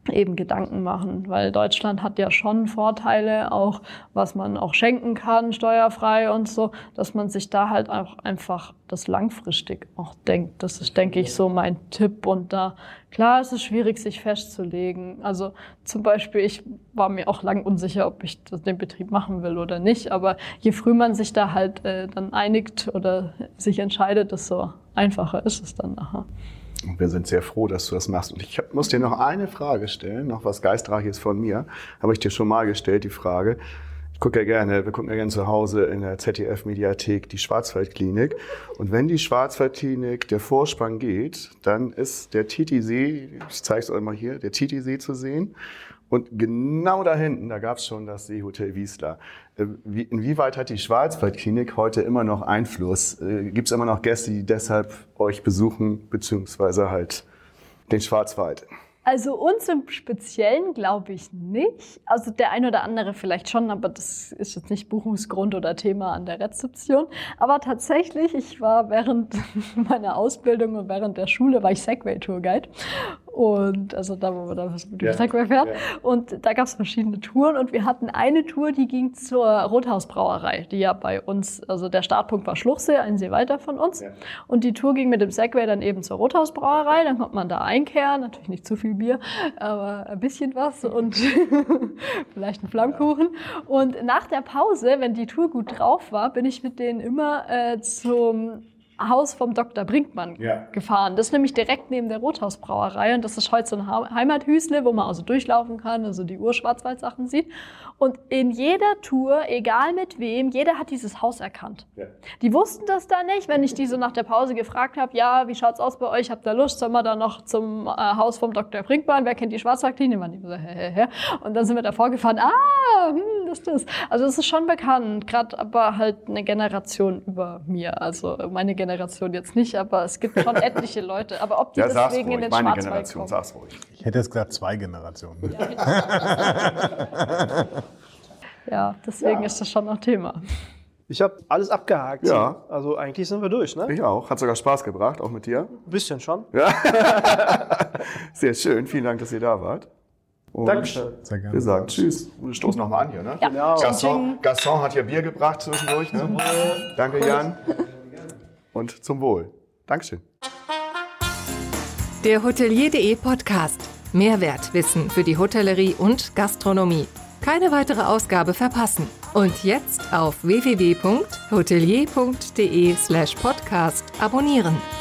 S5: eben Gedanken machen, weil Deutschland hat ja schon Vorteile, auch was man auch schenken kann, steuerfrei und so, dass man sich da halt auch einfach das langfristig auch denkt. Das ist, denke ich, so mein Tipp. Und da, klar, es ist schwierig, sich festzulegen. Also zum Beispiel, ich war mir auch lang unsicher, ob ich das, den Betrieb machen will oder nicht, aber je früher man sich da halt äh, dann einigt oder sich entscheidet, desto einfacher ist es dann nachher.
S2: Und wir sind sehr froh, dass du das machst. Und ich muss dir noch eine Frage stellen, noch was Geistreiches von mir. Habe ich dir schon mal gestellt, die Frage. Ich gucke ja gerne, wir gucken ja gerne zu Hause in der Z D F-Mediathek die Schwarzwaldklinik. Und wenn die Schwarzwaldklinik der Vorspann geht, dann ist der Titisee, ich zeige es euch mal hier, der Titisee zu sehen. Und genau da hinten, da gab es schon das Seehotel Wiesler. Inwieweit hat die Schwarzwaldklinik heute immer noch Einfluss? Gibt es immer noch Gäste, die deshalb euch besuchen, beziehungsweise halt den Schwarzwald?
S5: Also uns im Speziellen glaube ich nicht. Also der ein oder andere vielleicht schon, aber das ist jetzt nicht Buchungsgrund oder Thema an der Rezeption. Aber tatsächlich, ich war während meiner Ausbildung und während der Schule, war ich Segway-Tourguide. Und also da, wo man da mit dem ja, Segway fährt. Ja. Und da gab es verschiedene Touren und wir hatten eine Tour, die ging zur Rothausbrauerei, die ja bei uns, also der Startpunkt war Schluchsee, einen See weiter von uns. Ja. Und die Tour ging mit dem Segway dann eben zur Rothausbrauerei, dann konnte man da einkehren, natürlich nicht zu viel Bier, aber ein bisschen was und vielleicht einen Flammkuchen. Und nach der Pause, wenn die Tour gut drauf war, bin ich mit denen immer äh, zum Haus vom Doktor Brinkmann ja. gefahren. Das ist nämlich direkt neben der Rothausbrauerei und das ist heute so ein Heimathüsle, wo man also durchlaufen kann, also die Ur-Schwarzwald-Sachen sieht. Und in jeder Tour, egal mit wem, jeder hat dieses Haus erkannt. Ja. Die wussten das da nicht, wenn ich die so nach der Pause gefragt habe, ja, wie schaut's aus bei euch, habt ihr Lust, sollen wir da noch zum äh, Haus vom Doktor Brinkmann, wer kennt die Schwarzwaldklinik? Die so, hä, hä, hä. Und dann sind wir da vorgefahren, ah, hm, das ist das. Also es ist schon bekannt, gerade aber halt eine Generation über mir, also meine Generation jetzt nicht, aber es gibt schon etliche Leute. Aber ob die ja, deswegen in den meine Schwarzwald
S2: Generation, kommen. Sag's ruhig.
S4: Ich hätte jetzt gesagt zwei Generationen.
S5: Ja, ja deswegen ja. ist das schon noch Thema.
S3: Ich habe alles abgehakt.
S2: Ja.
S3: Also eigentlich sind wir durch, ne?
S2: Ich auch. Hat sogar Spaß gebracht, auch mit dir.
S3: Ein bisschen schon.
S2: Ja. Sehr schön. Vielen Dank, dass ihr da wart. Und
S3: Dankeschön.
S4: Sehr gerne.
S2: Wir sagen Tschüss. Wir stoßen nochmal an hier, ne?
S5: Ja.
S3: Genau.
S2: Gaston, Gaston hat ja Bier gebracht zwischendurch. Ne? Danke, Jan. Und zum Wohl. Dankeschön.
S1: Der Hotelier punkt de Podcast. Mehrwertwissen für die Hotellerie und Gastronomie. Keine weitere Ausgabe verpassen. Und jetzt auf w w w punkt hotelier punkt de slash podcast abonnieren.